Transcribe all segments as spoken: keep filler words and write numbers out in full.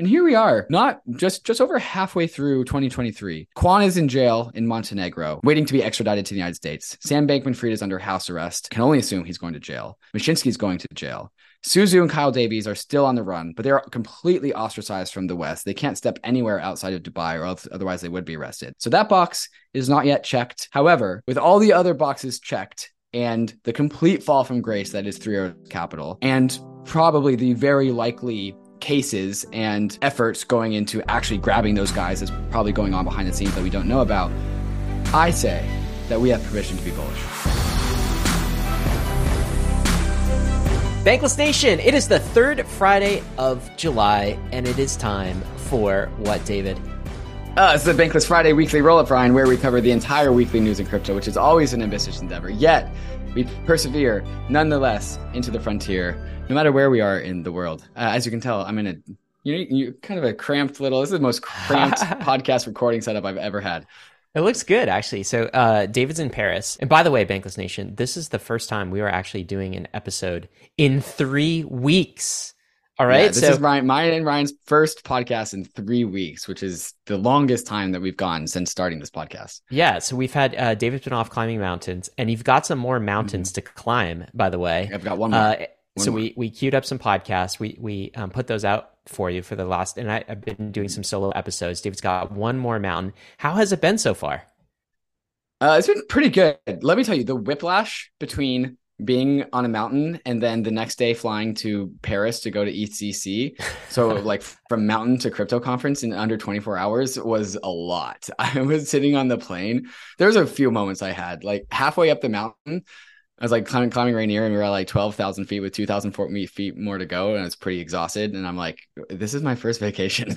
And here we are, not just, just over halfway through twenty twenty-three. Kwon is in jail in Montenegro, waiting to be extradited to the United States. Sam Bankman-Fried is under house arrest. Can only assume he's going to jail. Mashinsky's going to jail. Suzu and Kyle Davies are still on the run, but they're completely ostracized from the West. They can't step anywhere outside of Dubai, or else, otherwise they would be arrested. So that box is not yet checked. However, with all the other boxes checked and the complete fall from grace that is Three Arrows Capital, and probably the very likely cases and efforts going into actually grabbing those guys is probably going on behind the scenes that we don't know about, I say that we have permission to be bullish. Bankless Nation, it is the third Friday of July, and it is time for what, David? Uh, it's the Bankless Friday weekly roll-up, Ryan, where we cover the entire weekly news in crypto, which is always an ambitious endeavor. Yet, we persevere, nonetheless, into the frontier, no matter where we are in the world. Uh, as you can tell, I'm in a you know, you kind of a cramped little. This is the most cramped podcast recording setup I've ever had. It looks good, actually. So uh, David's in Paris. And by the way, Bankless Nation, this is the first time we are actually doing an episode in three weeks. All right. Yeah, this so, is Ryan, mine and Ryan's first podcast in three weeks, which is the longest time that we've gone since starting this podcast. Yeah. So we've had uh, David's been off climbing mountains, and you've got some more mountains mm-hmm. to climb, by the way. I've got one more. Uh, one so more. we we queued up some podcasts. We we um, put those out for you for the last, and I, I've been doing some solo episodes. David's got one more mountain. How has it been so far? Uh, it's been pretty good. Let me tell you, the whiplash between being on a mountain and then the next day flying to Paris to go to E T C, so like from mountain to crypto conference in under twenty-four hours, was a lot. I was sitting on the plane. There's a few moments I had, like halfway up the mountain, I was like climbing, climbing Rainier, and we were at like twelve thousand feet with two thousand feet more to go, and I was pretty exhausted. And I'm like, this is my first vacation.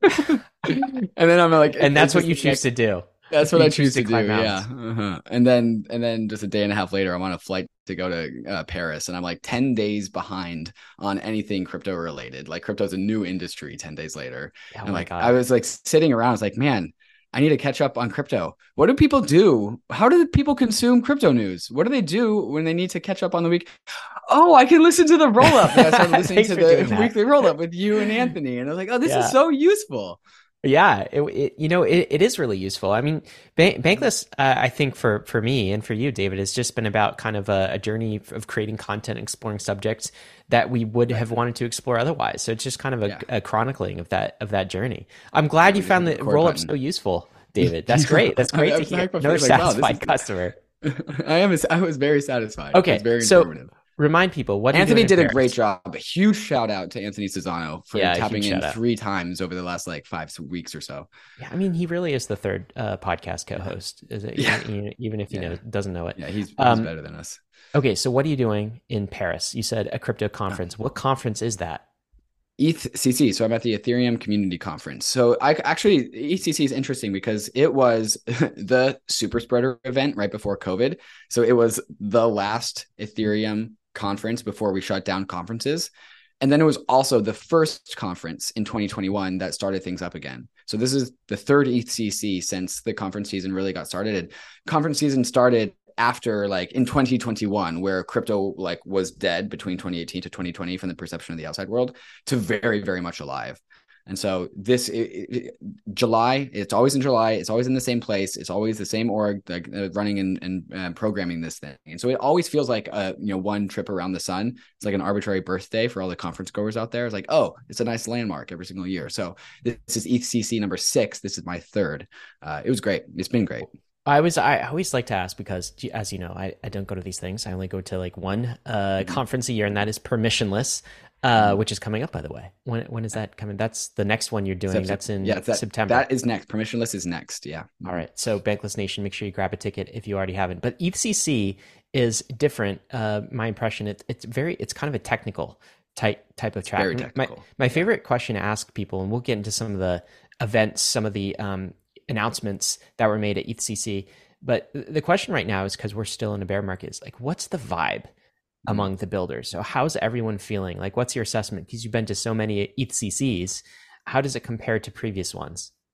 And then I'm like, and that's what you choose to do. That's what you I choose to, to do. Mountains. Yeah. Uh-huh. And then, and then just a day and a half later, I'm on a flight to go to uh, Paris, and I'm like ten days behind on anything crypto related. Like crypto is a new industry ten days later. Oh and like, God. I was like sitting around, I was like, man, I need to catch up on crypto. What do people do? How do people consume crypto news? What do they do when they need to catch up on the week? Oh, I can listen to the roll up. And I started listening to the weekly roll up with you and Anthony. And I was like, oh, this yeah. is so useful. Yeah, it, it you know it, it is really useful. I mean, Bank, Bankless, uh, I think for for me and for you, David, has just been about kind of a, a journey of creating content, exploring subjects that we would have wanted to explore otherwise. So it's just kind of a, yeah. a chronicling of that of that journey. I'm glad yeah, you found the roll up so useful, David. That's great. That's great to hear. Another satisfied like, wow, customer. I am. I was very satisfied. Okay, very so. informative. Remind people what Anthony did a great job. A huge shout out to Anthony Cesano for yeah, tapping in out. three times over the last like five weeks or so. Yeah, I mean, he really is the third uh, podcast co-host. Is it? Yeah. Even, even if he yeah. knows, doesn't know it. Yeah, he's, he's um, better than us. Okay, so what are you doing in Paris? You said a crypto conference. What conference is that? E T H C C. So I'm at the Ethereum Community Conference. So I actually, E T H C C is interesting because it was the super spreader event right before COVID. So it was the last Ethereum conference before we shut down conferences. And then it was also the first conference in twenty twenty-one that started things up again. So this is the third E T H C C since the conference season really got started. Conference season started after like in twenty twenty-one, where crypto like was dead between twenty eighteen to twenty twenty from the perception of the outside world, to very, very much alive. And so this it, it, July, it's always in July. It's always in the same place. It's always the same org like, uh, running and, and uh, programming this thing. And so it always feels like a, you know, one trip around the sun. It's like an arbitrary birthday for all the conference goers out there. It's like, oh, it's a nice landmark every single year. So this is E T H C C number six. This is my third. Uh, it was great. It's been great. I was I always like to ask because, as you know, I, I don't go to these things. I only go to like one uh, mm-hmm. conference a year, and that is Permissionless. Uh, which is coming up, by the way. When when is that coming? That's the next one you're doing. September. That's in yeah, that, September. That is next. Permissionless is next. Yeah. All right. So Bankless Nation, make sure you grab a ticket if you already haven't. But E T H C C is different. Uh, my impression, it, it's very, it's kind of a technical type type of track. Very technical. My, my favorite question to ask people, and we'll get into some of the events, some of the um, announcements that were made at E T H C C. But the question right now is, because we're still in a bear market, is like, what's the vibe among the builders? So how's everyone feeling? Like, what's your assessment? Because you've been to so many E T H C Cs. How does it compare to previous ones?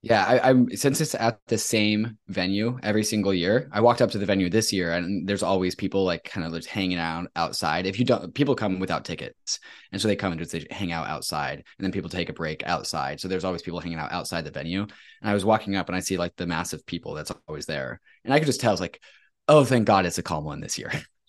Yeah, I, I'm since it's at the same venue every single year. I walked up to the venue this year, and there's always people like kind of just hanging out outside. If you don't, people come without tickets, and so they come and just they hang out outside, and then people take a break outside. So there's always people hanging out outside the venue. And I was walking up, and I see like the massive people that's always there, and I could just tell, it's like, oh, thank God it's a calm one this year.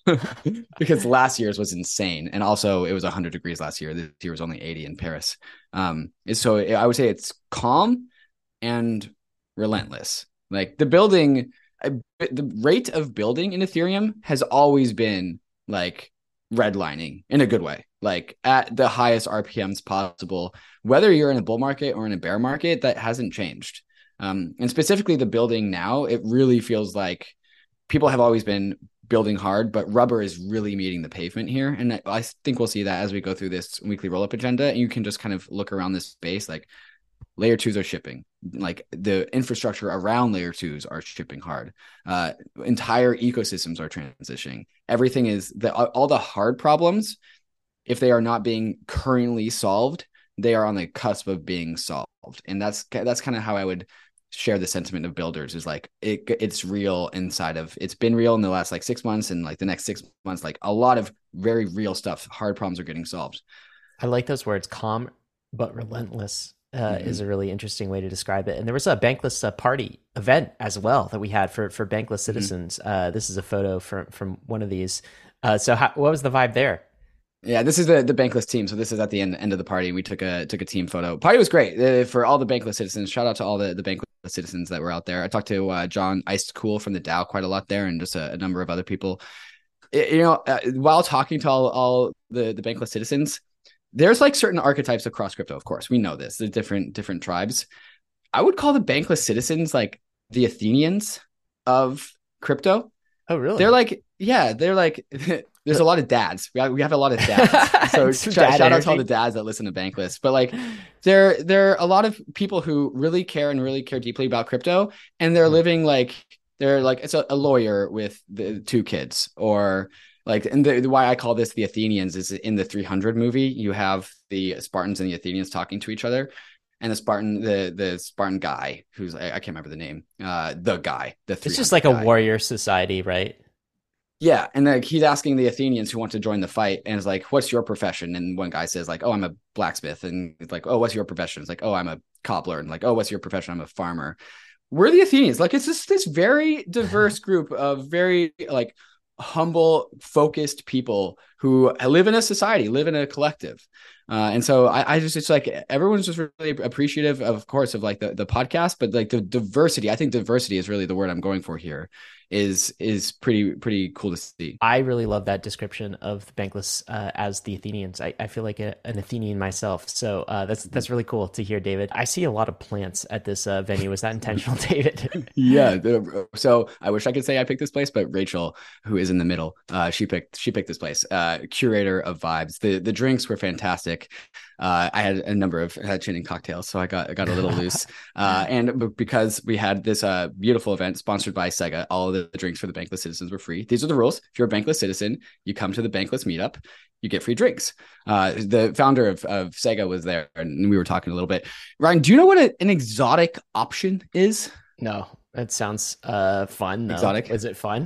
Because last year's was insane, and also it was one hundred degrees last year. This year was only eighty in Paris. Um, so I would say it's calm and relentless. Like the building, the rate of building in Ethereum has always been like redlining in a good way, like at the highest R P Ms possible, whether you're in a bull market or in a bear market. That hasn't changed. Um, and specifically the building now, it really feels like people have always been building hard, but rubber is really meeting the pavement here. And I think we'll see that as we go through this weekly roll-up agenda. And you can just kind of look around this space, like layer twos are shipping, like the infrastructure around layer twos are shipping hard. Uh, entire ecosystems are transitioning. Everything is the, all the hard problems, if they are not being currently solved, they are on the cusp of being solved. And that's, that's kind of how I would share the sentiment of builders, is like, it, it's real inside of, it's been real in the last like six months. And like the next six months, like a lot of very real stuff, hard problems are getting solved. I like those words, calm, but relentless. Uh, mm-hmm. Is a really interesting way to describe it. And there was a Bankless uh, party event as well that we had for for Bankless citizens. Mm-hmm. Uh, this is a photo from from one of these. Uh, so how, what was the vibe there? Yeah, this is the the Bankless team. So this is at the end end of the party. We took a took a team photo. Party was great uh, for all the Bankless citizens. Shout out to all the the Bankless citizens that were out there. I talked to uh, John Iced Cool from the DAO quite a lot there, and just a, a number of other people. It, you know, uh, while talking to all all the the Bankless citizens, there's like certain archetypes across crypto. Of course, we know this. The different different tribes. I would call the Bankless citizens like the Athenians of crypto. Oh, really? They're like, yeah, they're like, there's a lot of dads. We have, we have a lot of dads. So sh- dad shout out to all the dads that listen to Bankless. But like, there there are a lot of people who really care and really care deeply about crypto, and they're mm-hmm. living like they're like it's a, a lawyer with the two kids, or like, and the, the why I call this the Athenians is in the three hundred movie, you have the Spartans and the Athenians talking to each other, and the Spartan, the the Spartan guy, who's I, I can't remember the name, uh, the guy, the it's just like guy. A warrior society, right? Yeah, and like he's asking the Athenians who want to join the fight, and it's like, "What's your profession?" And one guy says like, "Oh, I'm a blacksmith," and it's like, "Oh, what's your profession?" It's like, "Oh, I'm a cobbler," and like, "Oh, what's your profession?" "I'm a farmer." We're the Athenians. Like, it's just this very diverse group of very like humble, focused people who live in a society, live in a collective. Uh, and so I, I just, it's like, everyone's just really appreciative, of course, of like the, the podcast, but like the diversity, I think diversity is really the word I'm going for here, is, is pretty, pretty cool to see. I really love that description of the Bankless uh, as the Athenians. I, I feel like a, an Athenian myself. So uh, that's, that's really cool to hear, David. I see a lot of plants at this uh, venue. Was that intentional, David? Yeah. So I wish I could say I picked this place, but Rachel, who is in the middle, uh, she picked, she picked this place, uh, curator of vibes. The, the drinks were fantastic. Uh, I had a number of had gin and cocktails, so I got I got a little loose. Uh, and because we had this uh, beautiful event sponsored by Sega, all of the, the drinks for the Bankless citizens were free. These are the rules. If you're a Bankless citizen, you come to the Bankless meetup, you get free drinks. Uh, the founder of, of Sega was there, and we were talking a little bit. Ryan, do you know what a, an exotic option is? No, it sounds uh, fun. Though. Exotic. Is it fun?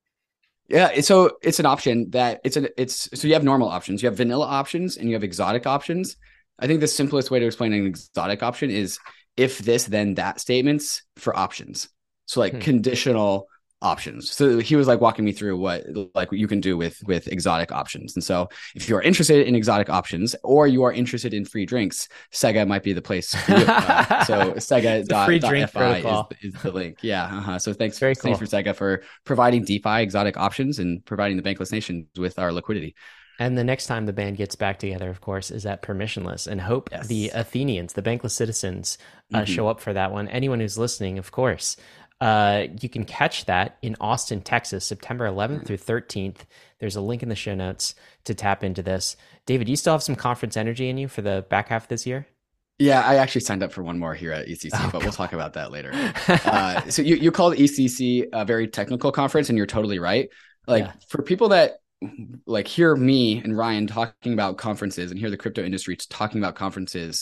Yeah, so it's an option that it's an it's so you have normal options, you have vanilla options, and you have exotic options. I think the simplest way to explain an exotic option is if this then that statements for options. So like hmm. conditional options. So he was like walking me through what like what you can do with with exotic options. And so if you are interested in exotic options, or you are interested in free drinks, Sega might be the place for you. Uh, so Sega dot F I is, is the link. Yeah. Uh-huh. So thanks, Very cool. thanks for Sega for providing DeFi exotic options and providing the Bankless Nation with our liquidity. And the next time the band gets back together, of course, is at Permissionless, and hope yes. the Athenians, the Bankless citizens, uh, mm-hmm. show up for that one. Anyone who's listening, of course. Uh, you can catch that in Austin, Texas, September eleventh through thirteenth. There's a link in the show notes to tap into this. David, you still have some conference energy in you for the back half of this year? Yeah, I actually signed up for one more here at E C C, oh, but we'll talk about that later. uh, so you, you called E C C a very technical conference, and you're totally right. Like yeah. for people that like hear me and Ryan talking about conferences and hear the crypto industry talking about conferences,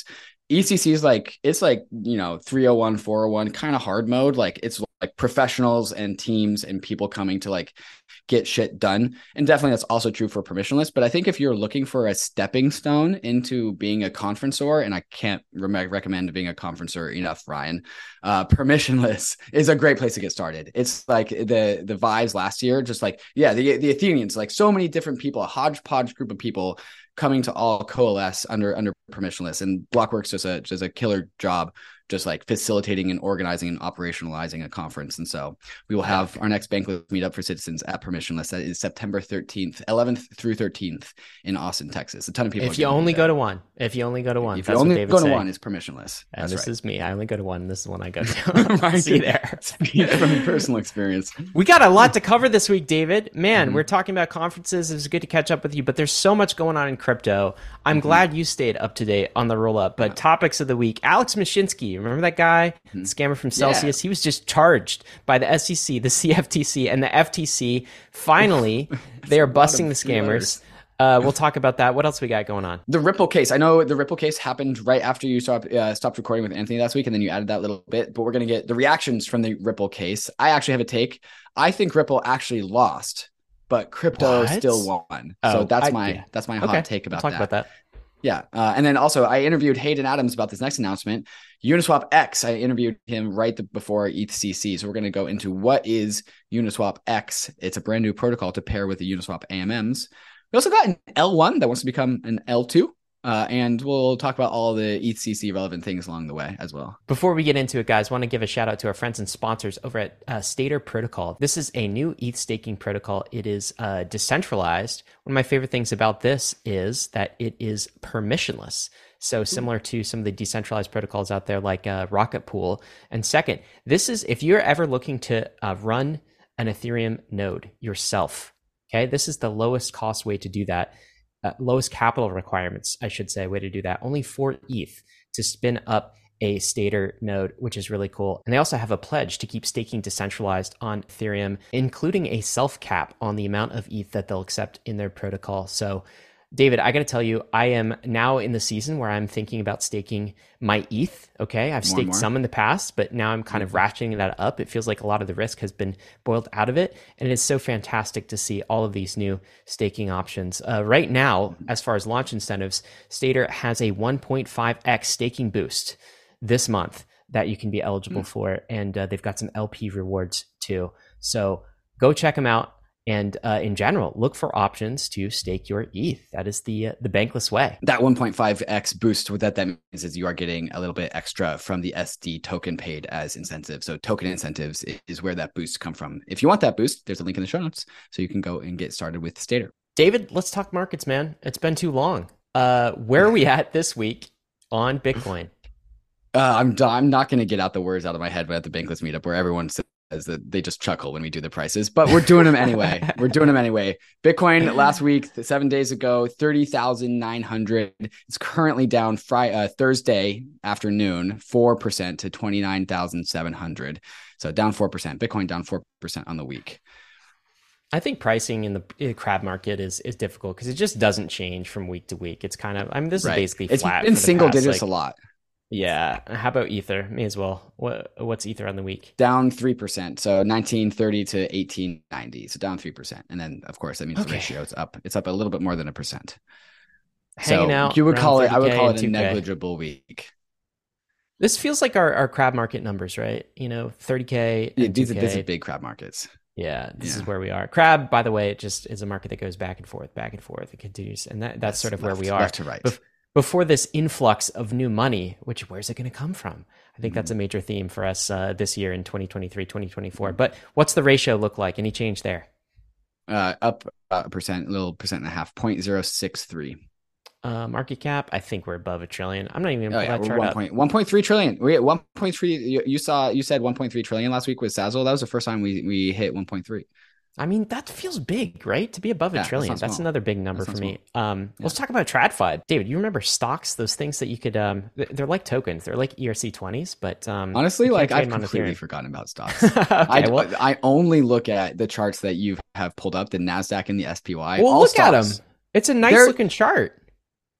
E C C is like, it's like, you know, three oh one, four oh one kind of hard mode. Like it's like professionals and teams and people coming to like get shit done. And definitely that's also true for permissionless. But I think if you're looking for a stepping stone into being a conferenceur, and I can't re- recommend being a conferencer enough, Ryan, uh, permissionless is a great place to get started. It's like the, the vibes last year, just like, yeah, the, the Athenians, like so many different people, a hodgepodge group of people coming to all coalesce under under permissionless, and Blockworks does a does a killer job just like facilitating and organizing and operationalizing a conference. And so we will have our next Bankless meetup for citizens at permissionless. That is September thirteenth, eleventh through thirteenth in Austin, Texas. A ton of people. If you only go to one, if you only go to one, if you only go to one, it's permissionless. And this right. is me. I only go to one. This is the one I go to. Right. See there. From personal experience. We got a lot to cover this week, David. Man, mm-hmm. we're talking about conferences. It was good to catch up with you, but there's so much going on in crypto. I'm mm-hmm. glad you stayed up to date on the roll up. But yeah. topics of the week: Alex Mashinsky. Remember that guy, mm-hmm. the scammer from Celsius? Yeah. He was just charged by the S E C, the C F T C, and the F T C. Finally, they are busting the scammers. Uh, we'll talk about that. What else we got going on? The Ripple case. I know the Ripple case happened right after you stopped, uh, stopped recording with Anthony last week, and then you added that little bit. But we're going to get the reactions from the Ripple case. I actually have a take. I think Ripple actually lost, but crypto what? still won. Oh, so that's I, my yeah. that's my hot okay. take about we'll that. Talk about that. Yeah. Uh, and then also I interviewed Hayden Adams about this next announcement. Uniswap X, I interviewed him right before E T H C C. So we're going to go into what is Uniswap X. It's a brand new protocol to pair with the Uniswap A M Ms. We also got an L one that wants to become an L two. Uh, and we'll talk about all the E T H C C relevant things along the way as well. Before we get into it, guys, I want to give a shout out to our friends and sponsors over at uh, Stater Protocol. This is a new E T H staking protocol. It is uh, decentralized. One of my favorite things about this is that it is permissionless. So similar to some of the decentralized protocols out there like uh, Rocket Pool. And second, this is if you're ever looking to uh, run an Ethereum node yourself, okay, this is the lowest cost way to do that. Uh, lowest capital requirements, I should say, way to do that. Only four E T H to spin up a Stater node, which is really cool. And they also have a pledge to keep staking decentralized on Ethereum, including a self cap on the amount of E T H that they'll accept in their protocol. So David, I got to tell you, I am now in the season where I'm thinking about staking my E T H. Okay, I've more staked some in the past, but now I'm kind mm-hmm. of ratcheting that up. It feels like a lot of the risk has been boiled out of it. And it is so fantastic to see all of these new staking options. Uh, right now, as far as launch incentives, Stater has a one point five x staking boost this month that you can be eligible mm-hmm. for. And uh, they've got some L P rewards too. So go check them out. And uh, in general, look for options to stake your E T H. That is the uh, the bankless way. That one point five x boost, what that, that means is you are getting a little bit extra from the S D token paid as incentive. So token incentives is where that boost come from. If you want that boost, there's a link in the show notes so you can go and get started with Stater. David, let's talk markets, man. It's been too long. Uh, where are we at this week on Bitcoin? Uh, I'm I'm not going to get out the words out of my head, but at the Bankless meetup where everyone says that they just chuckle when we do the prices, but we're doing them anyway. We're doing them anyway. Bitcoin last week, seven days ago, thirty thousand nine hundred. It's currently down Friday, uh, Thursday afternoon, four percent to twenty-nine thousand seven hundred. So down four percent. Bitcoin down four percent on the week. I think pricing in the in crab market is is difficult because it just doesn't change from week to week. It's kind of, I mean, this right. is basically flat. It's been single past, digits like, a lot. Yeah. How about Ether? May as well. What What's Ether on the week? Down three percent. So nineteen thirty to eighteen ninety. So down three percent. And then, of course, that means okay. the ratio is up. It's up a little bit more than a percent. Hanging so out. You would call it, I would call it a negligible week. This feels like our, our crab market numbers, right? You know, thirty K. Yeah, these, are, these are big crab markets. Yeah, this yeah. is where we are. Crab, by the way, it just is a market that goes back and forth, back and forth. It continues. And that, that's, that's sort of left, where we are. Left to right. Bef- Before this influx of new money, which where's it going to come from? I think mm-hmm. that's a major theme for us uh, this year in twenty twenty-three, twenty twenty-four. But what's the ratio look like? Any change there? Uh, up a percent, a little percent and a half, zero point zero six three. Uh, market cap, I think we're above a trillion. I'm not even going to oh, pull yeah, that chart up. one point three trillion. We at one point three. You, you saw, you said one point three trillion last week with Sazzle. That was the first time we, we hit one point three. I mean, that feels big, right? To be above a yeah, trillion. That's, that's another big number for me. Um, yeah. Let's talk about TradFi. David, you remember stocks, those things that you could, um, they're like tokens. They're like E R C twenties, but um, honestly, like I've completely forgotten about stocks. okay, I, well, I only look at the charts that you have pulled up, the NASDAQ and the S P Y. Well, All look stocks. at them. It's a nice they're, looking chart.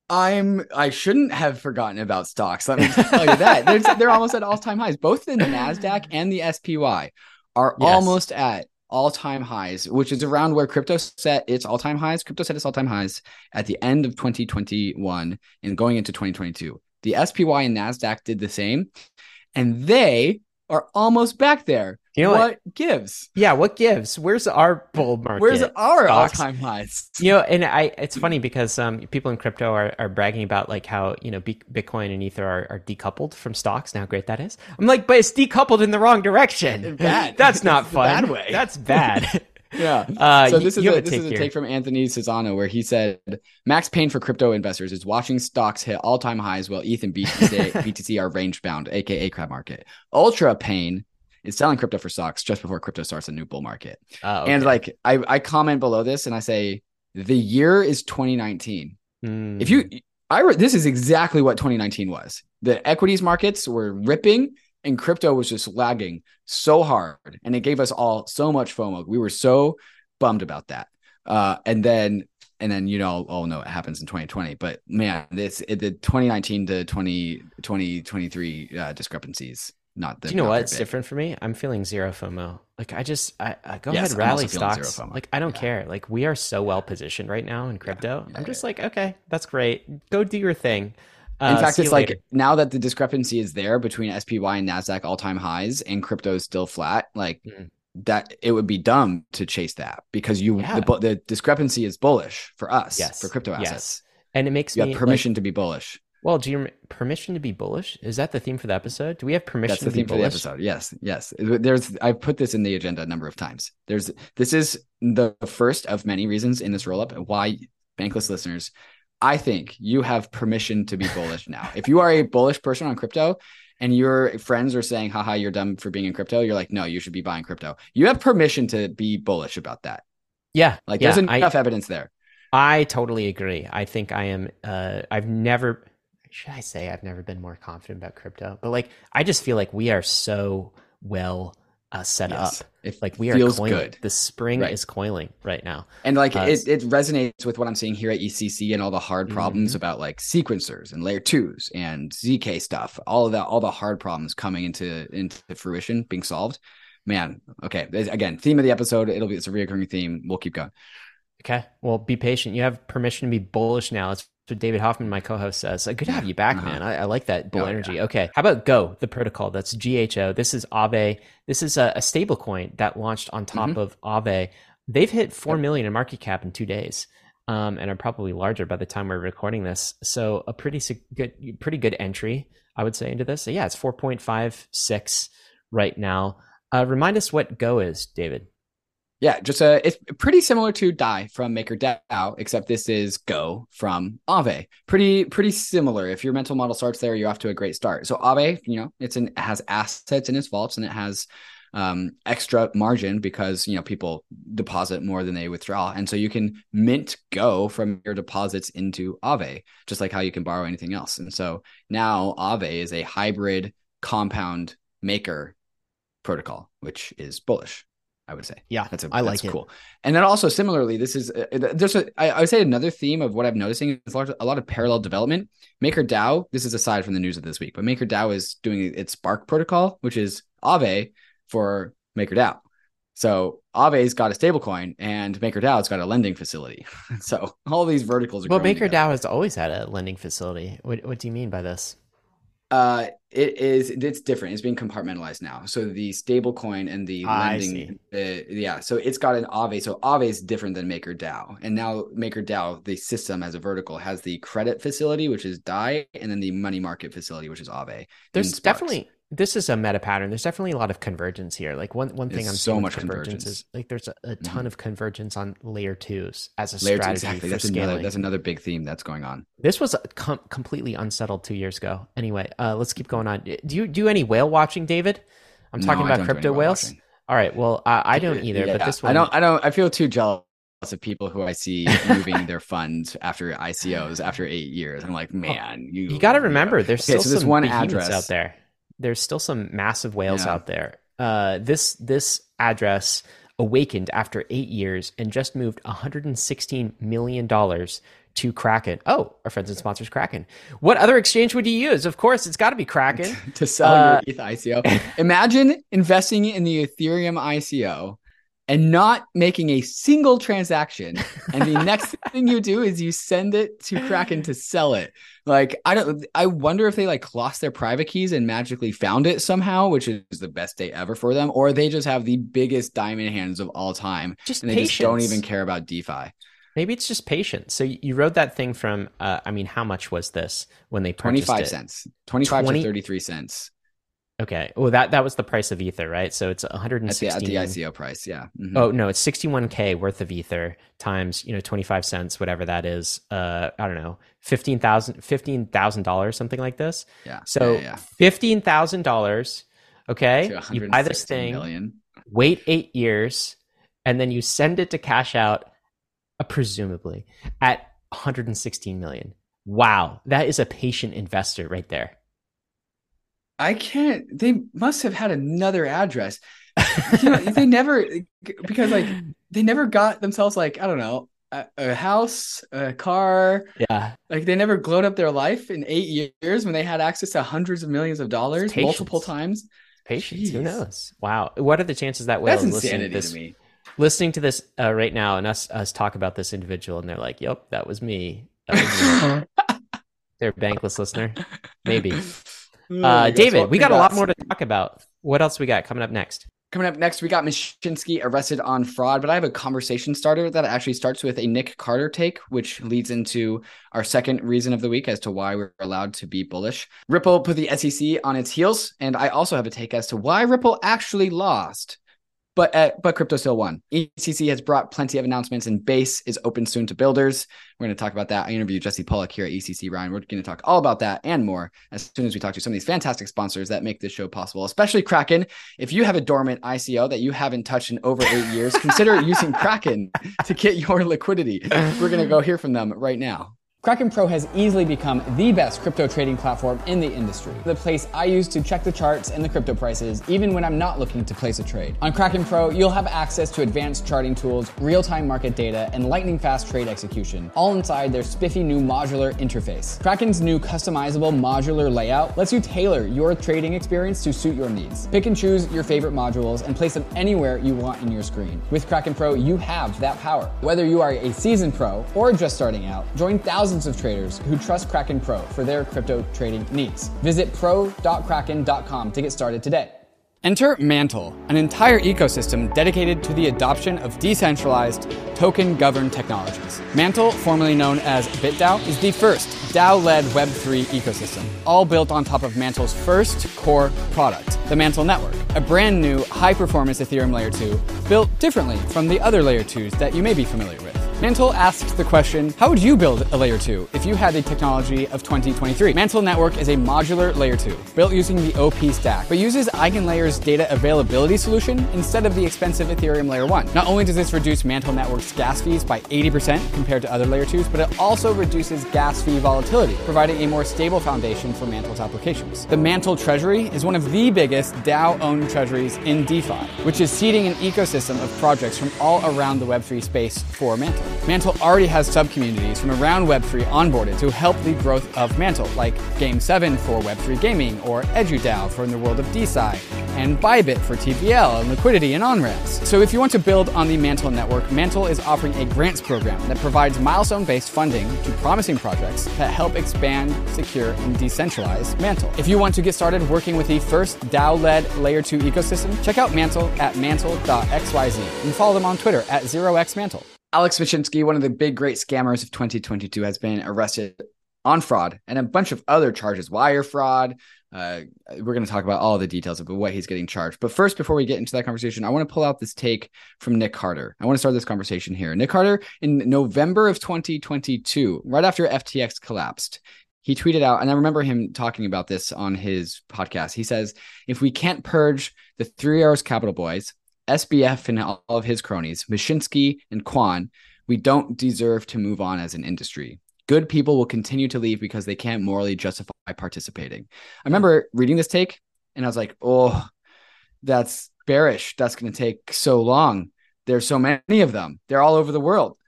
I'm I shouldn't have forgotten about stocks. Let me tell you that. They're, they're almost at all-time highs. Both the NASDAQ and the S P Y are Yes. almost at all-time highs, which is around where crypto set its all-time highs. Crypto set its all-time highs at the end of twenty twenty-one and going into twenty twenty-two. The S P Y and NASDAQ did the same, and they are almost back there. You know what, what gives? Yeah, what gives? Where's our bull market? Where's our stocks? all-time highs? You know, and I, it's funny because um, people in crypto are, are bragging about like how, you know, B- Bitcoin and Ether are, are decoupled from stocks and how great that is. I'm like, but it's decoupled in the wrong direction. Bad. That's not fun. Bad way. That's bad. Yeah. Uh, so this you, is you a, a this take is a here. take from Anthony Cesano where he said Max Pain for crypto investors is watching stocks hit all-time highs while E T H and B T C, B T C are range bound, aka crab market. Ultra Pain is selling crypto for stocks just before crypto starts a new bull market. Uh, okay. And like I, I comment below this and I say the year is twenty nineteen. Mm. If you I re, this is exactly what twenty nineteen was. The equities markets were ripping and crypto was just lagging so hard, and it gave us all so much FOMO. We were so bummed about that. Uh, and then and then you know, oh no, it happens in twenty twenty. But man, this it, the twenty nineteen to twenty twenty-three uh, discrepancies. Not the, Do you know not what's big. different for me? I'm feeling zero FOMO. Like I just, I, I go Yes, ahead, I'm rally also feeling zero stocks. FOMO. Like I don't Yeah. care. Like we are so well positioned right now in crypto. Yeah, yeah, I'm just yeah. like, okay, that's great. Go do your thing. Uh, In fact, see it's you like later. now that the discrepancy is there between S P Y and NASDAQ all-time highs and crypto is still flat, like Mm. that it would be dumb to chase that because you Yeah. the, the discrepancy is bullish for us, Yes, for crypto yes. assets. And it makes You me have permission like, to be bullish. well, do you rem- permission to be bullish? Is that the theme for the episode? Do we have permission That's the to be theme for the bullish? episode. Yes, yes. There's I've put this in the agenda a number of times. There's this is the first of many reasons in this roll-up why Bankless listeners, I think you have permission to be bullish now. If you are a bullish person on crypto and your friends are saying, haha, you're dumb for being in crypto, you're like, no, you should be buying crypto. You have permission to be bullish about that. Yeah, Like yeah, there's enough I, evidence there. I totally agree. I think I am. Uh, I've never. Should I say I've never been more confident about crypto? But like, I just feel like we are so well uh, set Yes. up. It Like we are feels coiling. good. The spring Right. is coiling right now. And like Uh, it, it resonates with what I'm seeing here at E C C and all the hard problems Mhm. about like sequencers and layer twos and Z K stuff, all of that, all the hard problems coming into into fruition, being solved. Man, okay. Again, theme of the episode. It'll be it's a recurring theme. We'll keep going. Okay. Well, be patient. You have permission to be bullish now. That's what David Hoffman, my co-host, says. Good to have you back, Uh-huh. man. I, I like that bull Oh, energy. yeah. Okay. How about Go, the protocol? That's G H O. This is Aave. This is a, a stable coin that launched on top Mhm. of Aave. They've hit four Yep. million in market cap in two days. Um, and are probably larger by the time we're recording this. So a pretty sig- good, pretty good entry, I would say, into this. So yeah, it's four point five six right now. Uh, remind us what Go is, David. Yeah, just a it's pretty similar to Dai from MakerDAO, except this is Go from Aave. Pretty pretty similar. If your mental model starts there, you're off to a great start. So Aave, you know, it's an it has assets in its vaults and it has um, extra margin because you know people deposit more than they withdraw, and so you can mint Go from your deposits into Aave, just like how you can borrow anything else. And so now Aave is a hybrid compound maker protocol, which is bullish. I would say. Yeah, That's a, I that's like it. cool. And then also similarly, this is, uh, there's a, I, I would say another theme of what I'm noticing is a lot, a lot of parallel development. MakerDAO, this is aside from the news of this week, but MakerDAO is doing its Spark protocol, which is Aave for MakerDAO. So Aave's got a stablecoin and MakerDAO's got a lending facility. So all these verticals are Well, growing MakerDAO together. has always had a lending facility. What, what do you mean by this? Uh, it is it's different. It's being compartmentalized now. So the stable coin and the I see. lending, uh, yeah. So it's got an Aave. So Aave is different than MakerDAO, and now MakerDAO, the system as a vertical, has the credit facility, which is Dai, and then the money market facility, which is Aave. There's in Sparks. definitely this is a meta pattern. There's definitely a lot of convergence here. Like one one thing There's I'm so seeing much with convergence convergence. is like there's a, a ton Mhm. of convergence on layer twos as a Layers, strategy exactly. for That's scaling. another that's another big theme that's going on. This was com- completely unsettled two years ago. Anyway, uh, let's keep going on. Do you do any whale watching, David? I'm talking No, I about don't do crypto any whale whales. watching. All right. Well, I, I don't either. Yeah, But this one, I don't. I don't. I feel too jealous of people who I see moving their funds after I C Os after eight years. I'm like, man, you. you got to remember, there's Okay, still so there's some one behemoths address out there. There's still some massive whales Yeah. out there. Uh, this this address awakened after eight years and just moved one hundred sixteen million dollars to Kraken. Oh, our friends and sponsors, Kraken. What other exchange would you use? Of course, it's got to be Kraken. To sell uh, your E T H I C O. Imagine investing in the Ethereum I C O and not making a single transaction. And the next thing you do is you send it to Kraken to sell it. Like, I don't, I wonder if they like lost their private keys and magically found it somehow, which is the best day ever for them. Or they just have the biggest diamond hands of all time. Just and they patience. just don't even care about DeFi. Maybe it's just patience. So you rode that thing from, uh, I mean, how much was this when they purchased twenty-five it? cents, twenty-five twenty to thirty-three cents. Okay. Well, that, that was the price of Ether, right? So it's one hundred sixteen. At the, at the I C O price, yeah. Mm-hmm. Oh, no, it's sixty-one K worth of Ether times, you know, twenty-five cents, whatever that is. Uh, I don't know, fifteen thousand dollars, fifteen thousand dollars, something like this. Yeah. So yeah, yeah. fifteen thousand dollars, okay? You buy this thing, million. Wait eight years, and then you send it to cash out, uh, presumably, at one hundred sixteen million. Wow. That is a patient investor right there. I can't, they must have had another address. You know, they never, because like they never got themselves like, I don't know, a, a house, a car. Yeah. Like they never glowed up their life in eight years when they had access to hundreds of millions of dollars multiple times. Patience. Jeez. Who knows? Wow. What are the chances that whale That's is listening to insanity this, to me. listening to this uh, right now and us, us talk about this individual and they're like, yep, that was me. That was me. They're a bankless listener. Maybe. Uh, David, well, we got a lot more to talk about. What else we got coming up next? Coming up next, we got Mashinsky arrested on fraud, but I have a conversation starter that actually starts with a Nick Carter take, which leads into our second reason of the week as to why we're allowed to be bullish. Ripple put the S E C on its heels, and I also have a take as to why Ripple actually lost. But uh, but crypto still won. E C C has brought plenty of announcements, and Base is open soon to builders. We're going to talk about that. I interviewed Jesse Pollack here at E C C, Ryan. We're going to talk all about that and more as soon as we talk to some of these fantastic sponsors that make this show possible, especially Kraken. If you have a dormant I C O that you haven't touched in over eight years, consider using Kraken to get your liquidity. We're going to go hear from them right now. Kraken Pro has easily become the best crypto trading platform in the industry. The place I use to check the charts and the crypto prices, even when I'm not looking to place a trade. On Kraken Pro, you'll have access to advanced charting tools, real-time market data, and lightning-fast trade execution, all inside their spiffy new modular interface. Kraken's new customizable modular layout lets you tailor your trading experience to suit your needs. Pick and choose your favorite modules and place them anywhere you want in your screen. With Kraken Pro, you have that power. Whether you are a seasoned pro or just starting out, join thousands of traders who trust Kraken Pro for their crypto trading needs. Visit pro dot kraken dot com to get started today. Enter Mantle, an entire ecosystem dedicated to the adoption of decentralized, token-governed technologies. Mantle, formerly known as BitDAO, is the first DAO-led Web three ecosystem, all built on top of Mantle's first core product, the Mantle Network, a brand new high-performance Ethereum Layer two built differently from the other Layer twos that you may be familiar with. Mantle asks the question, how would you build a Layer two if you had the technology of twenty twenty-three? Mantle Network is a modular Layer two, built using the O P stack, but uses EigenLayer's data availability solution instead of the expensive Ethereum Layer one. Not only does this reduce Mantle Network's gas fees by eighty percent compared to other Layer twos, but it also reduces gas fee volatility, providing a more stable foundation for Mantle's applications. The Mantle Treasury is one of the biggest DAO-owned treasuries in DeFi, which is seeding an ecosystem of projects from all around the Web three space for Mantle. Mantle already has sub-communities from around Web three onboarded to help the growth of Mantle, like Game seven for Web three gaming, or EduDAO for in the world of D C I, and Bybit for T P L and liquidity and on-ramps. So if you want to build on the Mantle network, Mantle is offering a grants program that provides milestone-based funding to promising projects that help expand, secure, and decentralize Mantle. If you want to get started working with the first DAO-led Layer two ecosystem, check out Mantle at mantle dot x y z and follow them on Twitter at zero x mantle. Alex Mashinsky, one of the big, great scammers of twenty twenty-two, has been arrested on fraud and a bunch of other charges, wire fraud. Uh, we're going to talk about all the details of what he's getting charged. But first, before we get into that conversation, I want to pull out this take from Nick Carter. I want to start this conversation here. Nick Carter, in November of twenty twenty-two, right after F T X collapsed, he tweeted out, and I remember him talking about this on his podcast. He says, if we can't purge the Three Arrows Capital Boys, S B F and all of his cronies, Mashinsky and Quan, we don't deserve to move on as an industry. Good people will continue to leave because they can't morally justify participating. I remember reading this take and I was like, oh, that's bearish. That's going to take so long. There's so many of them. They're all over the world.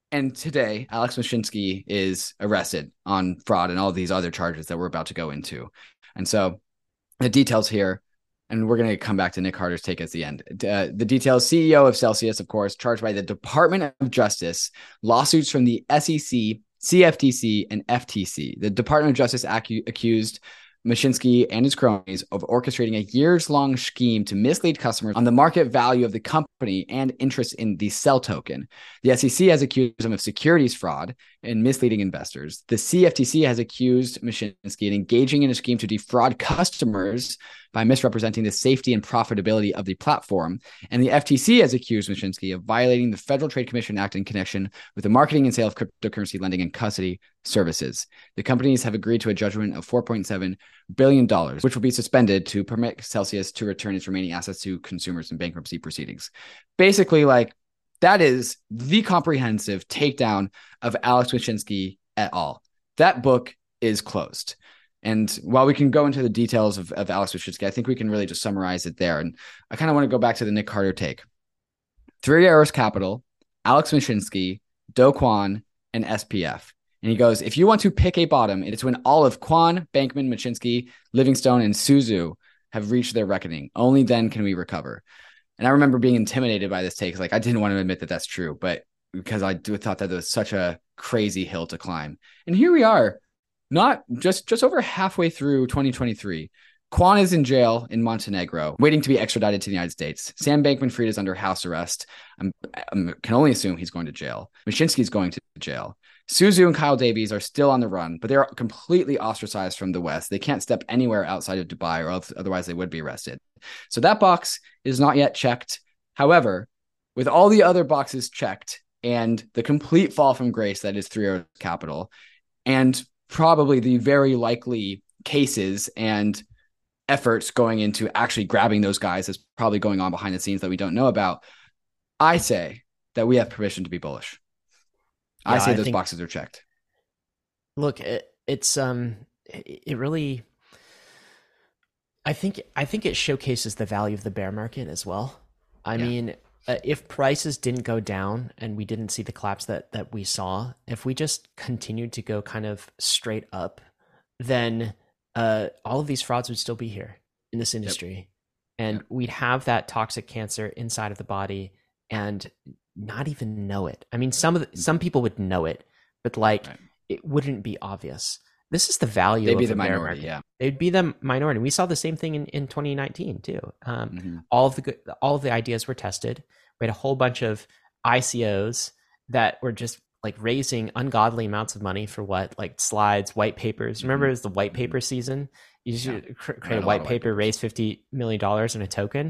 And today, Alex Mashinsky is arrested on fraud and all these other charges that we're about to go into. And so the details here, and we're going to come back to Nick Harder's take at the end. Uh, the details: C E O of Celsius, of course, charged by the Department of Justice, lawsuits from the S E C, C F T C, and F T C. The Department of Justice acu- accused Mashinsky and his cronies of orchestrating a years-long scheme to mislead customers on the market value of the company and interest in the Cell token. The S E C has accused him of securities fraud and misleading investors. The C F T C has accused Mashinsky of engaging in a scheme to defraud customers by misrepresenting the safety and profitability of the platform. And the F T C has accused Mashinsky of violating the Federal Trade Commission Act in connection with the marketing and sale of cryptocurrency lending and custody services. The companies have agreed to a judgment of four point seven billion dollars, which will be suspended to permit Celsius to return its remaining assets to consumers in bankruptcy proceedings. Basically, like, that is the comprehensive takedown of Alex Mashinsky et al. That book is closed. And while we can go into the details of, of Alex Mashinsky, I think we can really just summarize it there. And I kind of want to go back to the Nick Harder take. Three Arrows Capital, Alex Mashinsky, Do Kwon, and S P F. And he goes, if you want to pick a bottom, it's when all of Kwon, Bankman, Mashinsky, Livingstone, and Suzu have reached their reckoning. Only then can we recover. And I remember being intimidated by this take. Like, I didn't want to admit that that's true, but because I do thought that it was such a crazy hill to climb. And here we are, not just, just over halfway through twenty twenty-three. Kwon is in jail in Montenegro, waiting to be extradited to the United States. Sam Bankman-Fried is under house arrest. I can only assume he's going to jail. Mashinsky's going to jail. Suzu and Kyle Davies are still on the run, but they're completely ostracized from the West. They can't step anywhere outside of Dubai, or else, otherwise they would be arrested. So that box is not yet checked. However, with all the other boxes checked and the complete fall from grace that is Three Arrows Capital, and probably the very likely cases and efforts going into actually grabbing those guys that's probably going on behind the scenes that we don't know about, I say that we have permission to be bullish. Yeah, I say I those think, boxes are checked. Look, it, it's um, it really. I think I think it showcases the value of the bear market as well. I yeah. mean, uh, if prices didn't go down and we didn't see the collapse that that we saw, if we just continued to go kind of straight up, then uh, all of these frauds would still be here in this industry, yep. and yep. we'd have that toxic cancer inside of the body and not even know it. I mean, some of the, some people would know it, but like right. it wouldn't be obvious. This is the value They'd of be the, the minority, market. Yeah. They'd be the minority. We saw the same thing in, in twenty nineteen too. Um, mm-hmm. All of the good, all of the ideas were tested. We had a whole bunch of I C Os that were just like raising ungodly amounts of money for what, like slides, white papers. Remember, mm-hmm. it was the white paper season. You just yeah. create a white paper, white raise fifty million dollars in a token,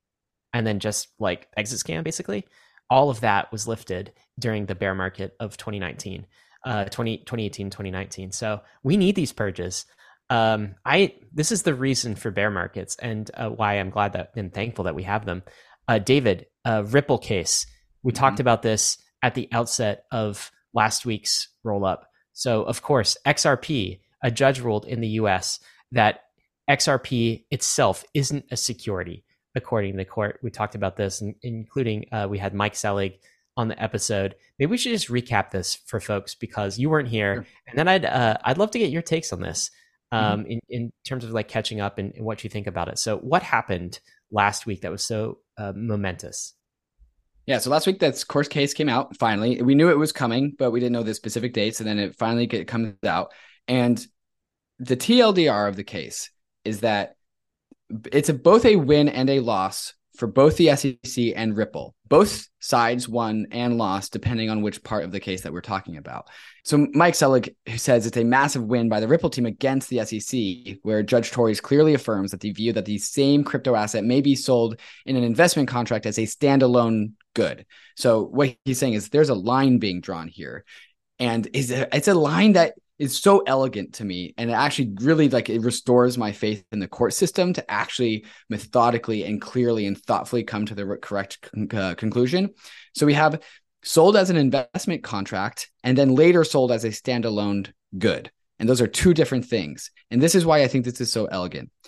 and then just like exit scam, basically. All of that was lifted during the bear market of twenty nineteen, uh, twenty, twenty eighteen, twenty nineteen. So we need these purges. Um, I this is the reason for bear markets, and uh, why I'm glad that and thankful that we have them. Uh, David, uh, Ripple case. We mm-hmm. talked about this at the outset of last week's roll up. So of course, X R P, a judge ruled in the U S that X R P itself isn't a security. According to the court, we talked about this, including uh, we had Mike Selig on the episode. Maybe we should just recap this for folks because you weren't here, sure. and then I'd uh, I'd love to get your takes on this um, mm-hmm. in in terms of like catching up and, and what you think about it. So, what happened last week that was so uh, momentous? Yeah, so last week that court case came out. Finally, we knew it was coming, but we didn't know the specific dates, and then it finally get, comes out. And the T L D R of the case is that it's a, both a win and a loss for both the S E C and Ripple. Both sides won and lost depending on which part of the case that we're talking about. So Mike Selig says it's a massive win by the Ripple team against the S E C, where Judge Torres clearly affirms that the view that the same crypto asset may be sold in an investment contract as a standalone good. So what he's saying is there's a line being drawn here. And it's a line that is so elegant to me, and it actually really like it restores my faith in the court system to actually methodically and clearly and thoughtfully come to the correct con- uh, conclusion. So we have sold as an investment contract and then later sold as a standalone good. And those are two different things. And this is why I think this is so elegant.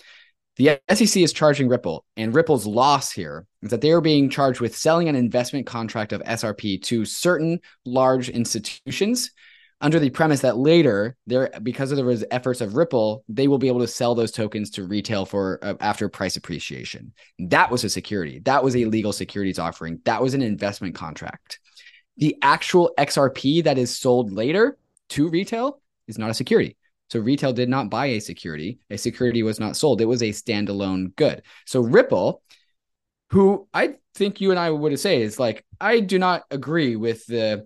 The S E C is charging Ripple, and Ripple's loss here is that they are being charged with selling an investment contract of S R P to certain large institutions under the premise that later, there, because of the efforts of Ripple, they will be able to sell those tokens to retail for uh, after price appreciation. That was a security. That was a legal securities offering. That was an investment contract. The actual X R P that is sold later to retail is not a security. So retail did not buy a security. A security was not sold. It was a standalone good. So Ripple, who I think you and I would say is like, I do not agree with the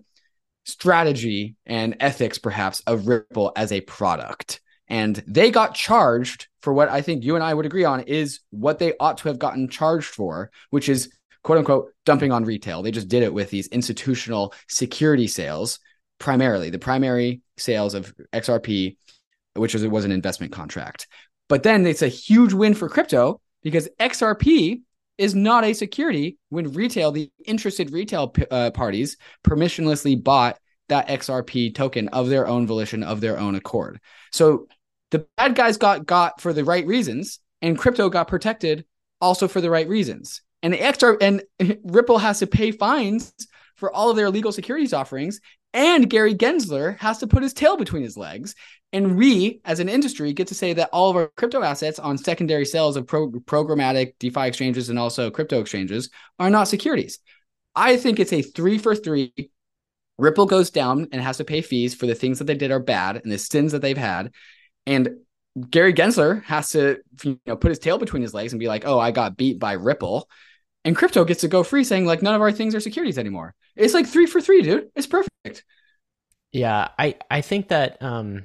strategy and ethics, perhaps, of Ripple as a product. And they got charged for what I think you and I would agree on is what they ought to have gotten charged for, which is quote unquote dumping on retail. They just did it with these institutional security sales, primarily the primary sales of X R P, which was, it was an investment contract. But then it's a huge win for crypto because X R P is not a security when retail, the interested retail uh, parties permissionlessly bought that X R P token of their own volition, of their own accord. So the bad guys got got for the right reasons, and crypto got protected also for the right reasons. And the X R and Ripple has to pay fines for all of their illegal securities offerings, and Gary Gensler has to put his tail between his legs. And we, as an industry, get to say that all of our crypto assets on secondary sales of pro- programmatic DeFi exchanges and also crypto exchanges are not securities. I think it's a three for three. Ripple goes down and has to pay fees for the things that they did are bad and the sins that they've had. And Gary Gensler has to, you know, put his tail between his legs and be like, oh, I got beat by Ripple. And crypto gets to go free saying like, none of our things are securities anymore. It's like three for three, dude. It's perfect. Yeah, I, I think that, um,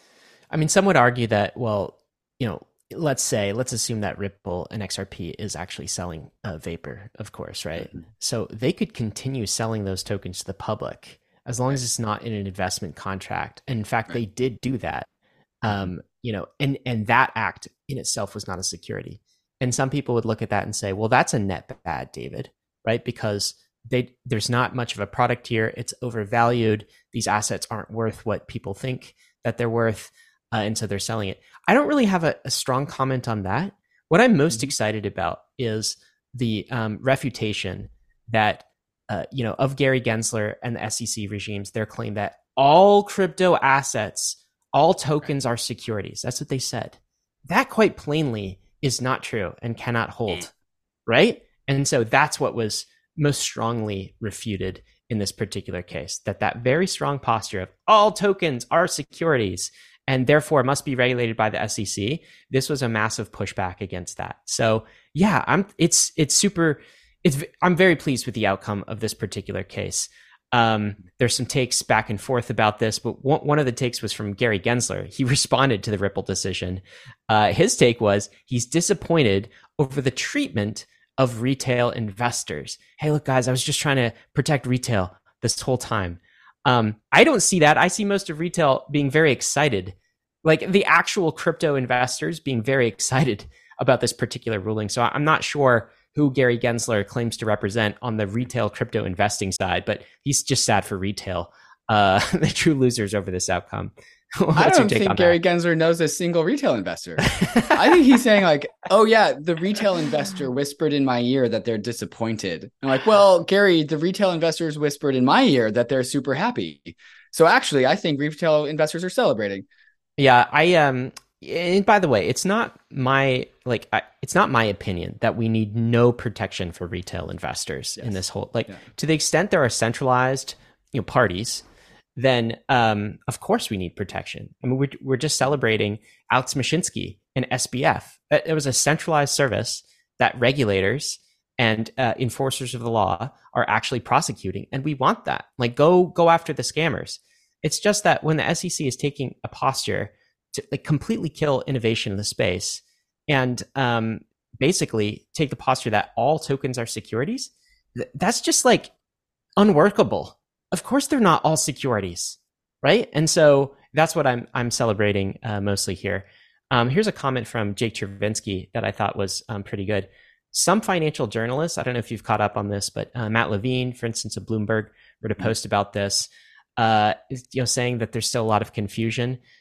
I mean, some would argue that, well, you know, let's say, let's assume that Ripple and X R P is actually selling uh, Vapor, of course, right? Mm-hmm. So they could continue selling those tokens to the public as long as it's not in an investment contract. And in fact, right. They did do that. Um, you know, and, and that act in itself was not a security. And some people would look at that and say, well, that's a net bad, David, right? Because they, there's not much of a product here. It's overvalued. These assets aren't worth what people think that they're worth. Uh, and so they're selling it. I don't really have a, a strong comment on that. What I'm most mm-hmm. excited about is the um, refutation that, uh, you know, of Gary Gensler and the S E C regimes, their claim that all crypto assets, all tokens are securities. That's what they said. That quite plainly is not true and cannot hold, right? And so that's what was most strongly refuted in this particular case, that that very strong posture of all tokens are securities and therefore must be regulated by the S E C. This was a massive pushback against that. So yeah, I'm it's it's super it's I'm very pleased with the outcome of this particular case. Um, there's some takes back and forth about this, but one, one of the takes was from Gary Gensler. He responded to the Ripple decision. Uh, his take was he's disappointed over the treatment of retail investors. Hey, look, guys, I was just trying to protect retail this whole time. Um, I don't see that. I see most of retail being very excited, like the actual crypto investors being very excited about this particular ruling. So I'm not sure who Gary Gensler claims to represent on the retail crypto investing side, but he's just sad for retail, uh, the true losers over this outcome. I don't think Gary that? Gensler knows a single retail investor. I think he's saying like, oh yeah, the retail investor whispered in my ear that they're disappointed. I'm like, well, Gary, the retail investors whispered in my ear that they're super happy. So actually, I think retail investors are celebrating. Yeah, I um and by the way, it's not my like I, it's not my opinion that we need no protection for retail investors yes. in this whole like yeah. to the extent there are centralized, you know, parties, then um of course we need protection. I mean, we're we're just celebrating Alex Mashinsky and S B F. It was a centralized service that regulators and uh, enforcers of the law are actually prosecuting, and we want that. Like, go go after the scammers. It's just that when the S E C is taking a posture to like completely kill innovation in the space and um, basically take the posture that all tokens are securities, th- that's just like unworkable. Of course, they're not all securities, right? And so that's what I'm I'm celebrating uh, mostly here. Um, here's a comment from Jake Chervinsky that I thought was um, pretty good. Some financial journalists, I don't know if you've caught up on this, but uh, Matt Levine, for instance, of Bloomberg, wrote a post about this, uh, you know, saying that there's still a lot of confusion,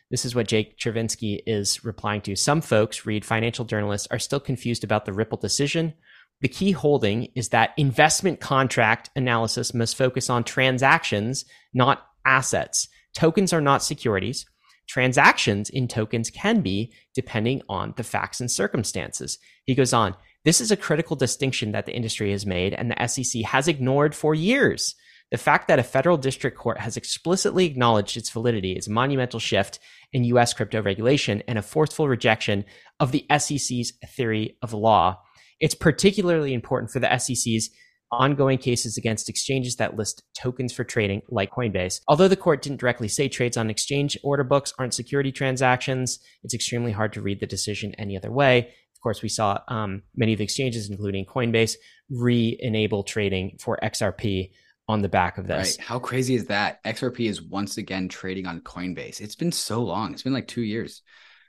This is what Jake Chervinsky is replying to. Some folks, read financial journalists, are still confused about the Ripple decision. The key holding is that investment contract analysis must focus on transactions, not assets. Tokens are not securities. Transactions in tokens can be, depending on the facts and circumstances. He goes on, this is a critical distinction that the industry has made and the S E C has ignored for years. The fact that a federal district court has explicitly acknowledged its validity is a monumental shift in U S crypto regulation and a forceful rejection of the S E C's theory of law. It's particularly important for the S E C's ongoing cases against exchanges that list tokens for trading, like Coinbase. Although the court didn't directly say trades on exchange order books aren't security transactions, it's extremely hard to read the decision any other way. Of course, we saw um, many of the exchanges, including Coinbase, re-enable trading for X R P on the back of this. Right. How crazy is that? X R P is once again trading on Coinbase. It's been so long. It's been like two years.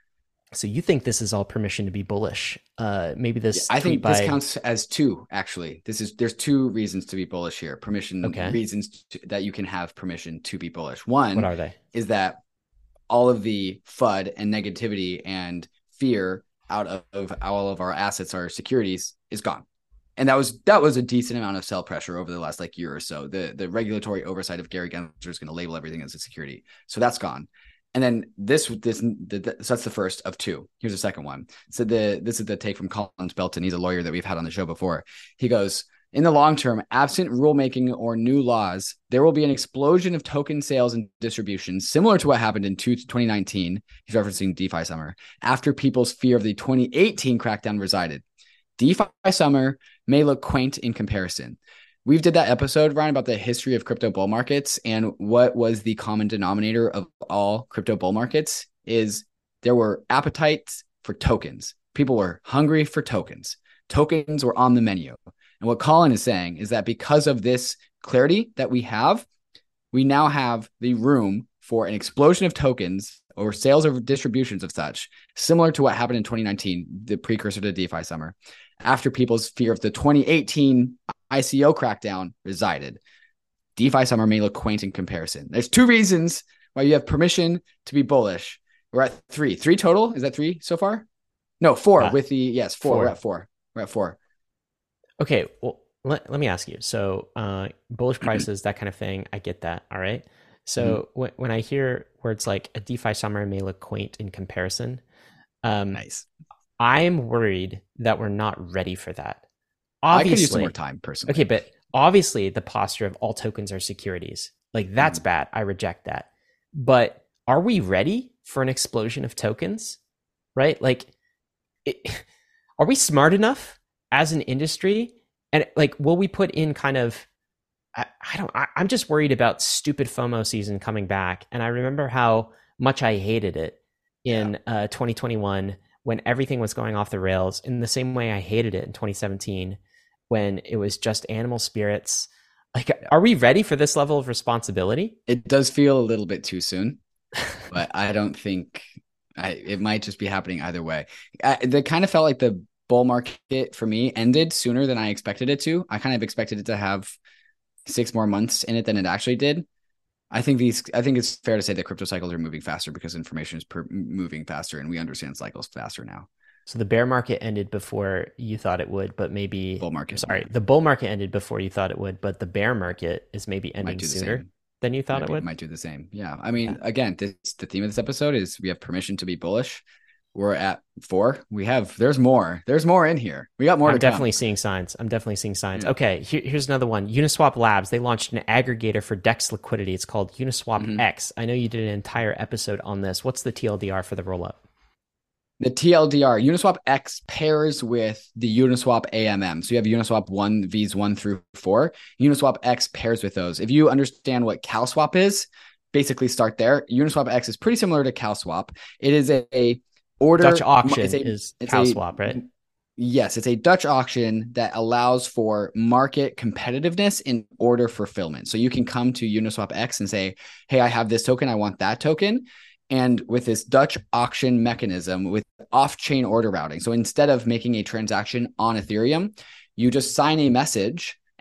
So you think this is all permission to be bullish? Uh, maybe this. Yeah, I think by... this counts as two. Actually, this is there's two reasons to be bullish here. Permission okay. reasons to, that you can have permission to be bullish. One, what are they? Is that all of the F U D and negativity and fear out of, of all of our assets, our securities, is gone. And that was that was a decent amount of sell pressure over the last like year or so. The the regulatory oversight of Gary Gensler is going to label everything as a security, so that's gone. And then this, this, the, the, so that's the first of two. Here's the second one. So the, this is the take from Collins Belton. He's a lawyer that we've had on the show before. He goes, in the long term, absent rulemaking or new laws, there will be an explosion of token sales and distribution, similar to what happened in twenty nineteen. He's referencing DeFi summer, after people's fear of the twenty eighteen crackdown resided. DeFi summer may look quaint in comparison. We've did that episode, Ryan, about the history of crypto bull markets, and what was the common denominator of all crypto bull markets is there were appetites for tokens. People were hungry for tokens. Tokens were on the menu. And what Colin is saying is that because of this clarity that we have, we now have the room for an explosion of tokens or sales or distributions of such, similar to what happened in twenty nineteen, the precursor to DeFi summer, after people's fear of the twenty eighteen I C O crackdown resided. DeFi summer may look quaint in comparison. There's two reasons why you have permission to be bullish. We're at three. Three total? Is that three so far? No, four uh, with the, yes, four. four. We're at four. We're at four. Okay. Well, let, let me ask you. So uh, bullish prices, that kind of thing, I get that. All right. So mm-hmm. when, when I hear words like a DeFi summer may look quaint in comparison, um, nice. I'm worried that we're not ready for that. Obviously, I could use some more time, personally. Okay, but obviously the posture of all tokens are securities. Like, that's mm. bad. I reject that. But are we ready for an explosion of tokens? Right? Like, it, are we smart enough as an industry? And like, will we put in kind of, I, I don't, I, I'm just worried about stupid FOMO season coming back. And I remember how much I hated it in yeah. uh, twenty twenty-one when everything was going off the rails, in the same way I hated it in twenty seventeen. When it was just animal spirits. Like, are we ready for this level of responsibility? It does feel a little bit too soon, but I don't think I, it might just be happening either way. I, it kind of felt like the bull market for me ended sooner than I expected it to. I kind of expected it to have six more months in it than it actually did. I think these, I think it's fair to say that crypto cycles are moving faster because information is per, moving faster and we understand cycles faster now. So the bear market ended before you thought it would, but maybe bull market. Sorry, the bull market ended before you thought it would, but the bear market is maybe ending sooner same. than you thought might it be, would. Might do the same. Yeah. I mean, yeah. again, this, the theme of this episode is we have permission to be bullish. We're at four. We have, there's more. There's more in here. We got more I'm to definitely come. seeing signs. I'm definitely seeing signs. Yeah. Okay, here, here's another one. Uniswap Labs. They launched an aggregator for DEX liquidity. It's called Uniswap mm-hmm. X. I know you did an entire episode on this. What's the T L D R for the rollup? The T L D R, Uniswap X pairs with the Uniswap A M M. So you have Uniswap one, Vs one through four. Uniswap X pairs with those. If you understand what CalSwap is, basically start there. Uniswap X is pretty similar to CalSwap. It is a, a order. Dutch auction it's a, is CalSwap, a, right? Yes, it's a Dutch auction that allows for market competitiveness in order fulfillment. So you can come to Uniswap X and say, hey, I have this token. I want that token. And with this Dutch auction mechanism with off-chain order routing, so instead of making a transaction on Ethereum, you just sign a message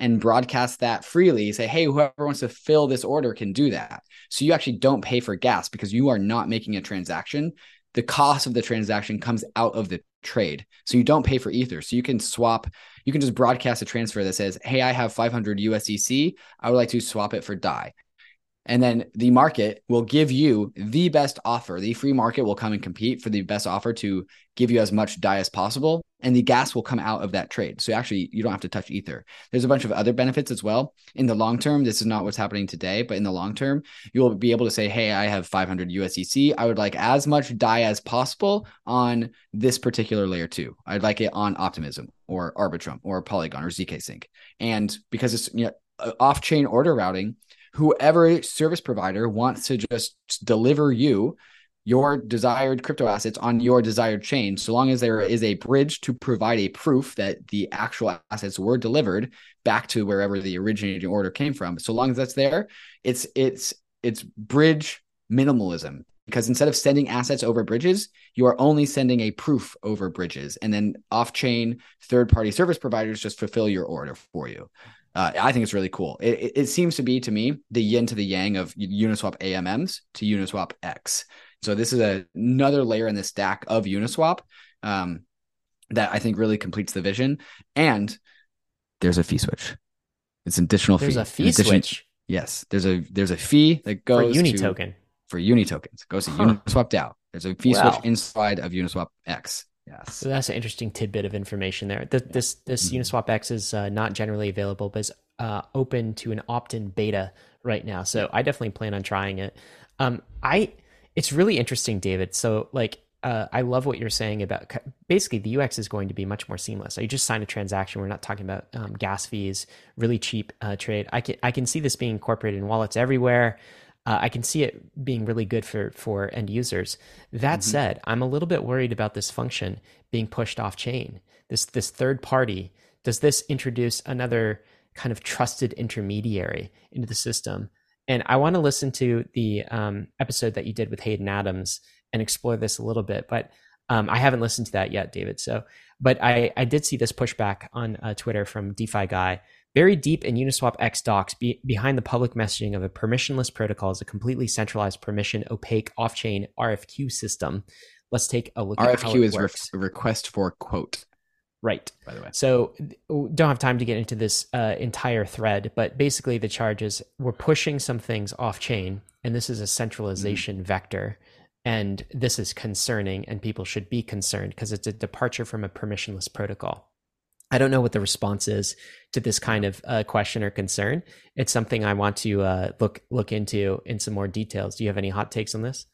and broadcast that freely. Say, hey, whoever wants to fill this order can do that. So you actually don't pay for gas because you are not making a transaction. The cost of the transaction comes out of the trade. So you don't pay for ether. So you can swap, you can just broadcast a transfer that says, hey, I have five hundred U S D C. I would like to swap it for D A I. And then the market will give you the best offer. The free market will come and compete for the best offer to give you as much D A I as possible. And the gas will come out of that trade. So actually, you don't have to touch ether. There's a bunch of other benefits as well. In the long term, this is not what's happening today, but in the long term, you'll be able to say, hey, I have five hundred U S D C. I would like as much D A I as possible on this particular layer two. I'd like it on Optimism or Arbitrum or Polygon or Z K Sync. And because it's, you know, off-chain order routing, whoever service provider wants to just deliver you your desired crypto assets on your desired chain, so long as there is a bridge to provide a proof that the actual assets were delivered back to wherever the originating order came from. So long as that's there, it's it's it's bridge minimalism. Because instead of sending assets over bridges, you are only sending a proof over bridges, and then off-chain third-party service providers just fulfill your order for you. Uh, I think it's really cool. It, it, it seems to be, to me, the yin to the yang of Uniswap A M Ms to Uniswap X. So this is a, another layer in the stack of Uniswap um, that I think really completes the vision. And there's a fee switch. It's an additional there's fee. There's a fee addition, switch. Yes, there's a there's a fee that goes for Uni to, token. For Uni tokens. It goes to huh. Uniswap DAO. There's a fee wow. switch inside of Uniswap X. Yes. So that's an interesting tidbit of information there. This yeah. this, this mm-hmm. Uniswap X is uh, not generally available, but is uh, open to an opt-in beta right now. So I definitely plan on trying it. Um, I it's really interesting, David. So like uh, I love what you're saying about basically the U X is going to be much more seamless. So you just sign a transaction. We're not talking about um, gas fees, really cheap uh, trade. I can I can see this being incorporated in wallets everywhere. Uh, I can see it being really good for, for end users. That mm-hmm. said, I'm a little bit worried about this function being pushed off chain. This this third party, does this introduce another kind of trusted intermediary into the system? And I want to listen to the um, episode that you did with Hayden Adams and explore this a little bit. But um, I haven't listened to that yet, David. So, but I, I did see this pushback on uh, Twitter from DeFi Guy. Buried deep in Uniswap X docs, be, behind the public messaging of a permissionless protocol is a completely centralized, permission, opaque, off-chain R F Q system. Let's take a look R F Q at how it is works. Re- request for quote. Right. By the way. So don't have time to get into this uh, entire thread, but basically the charge is we're pushing some things off-chain, and this is a centralization mm-hmm. vector. And this is concerning, and people should be concerned because it's a departure from a permissionless protocol. I don't know what the response is to this kind of uh, question or concern. It's something I want to uh, look look into in some more details. Do you have any hot takes on this?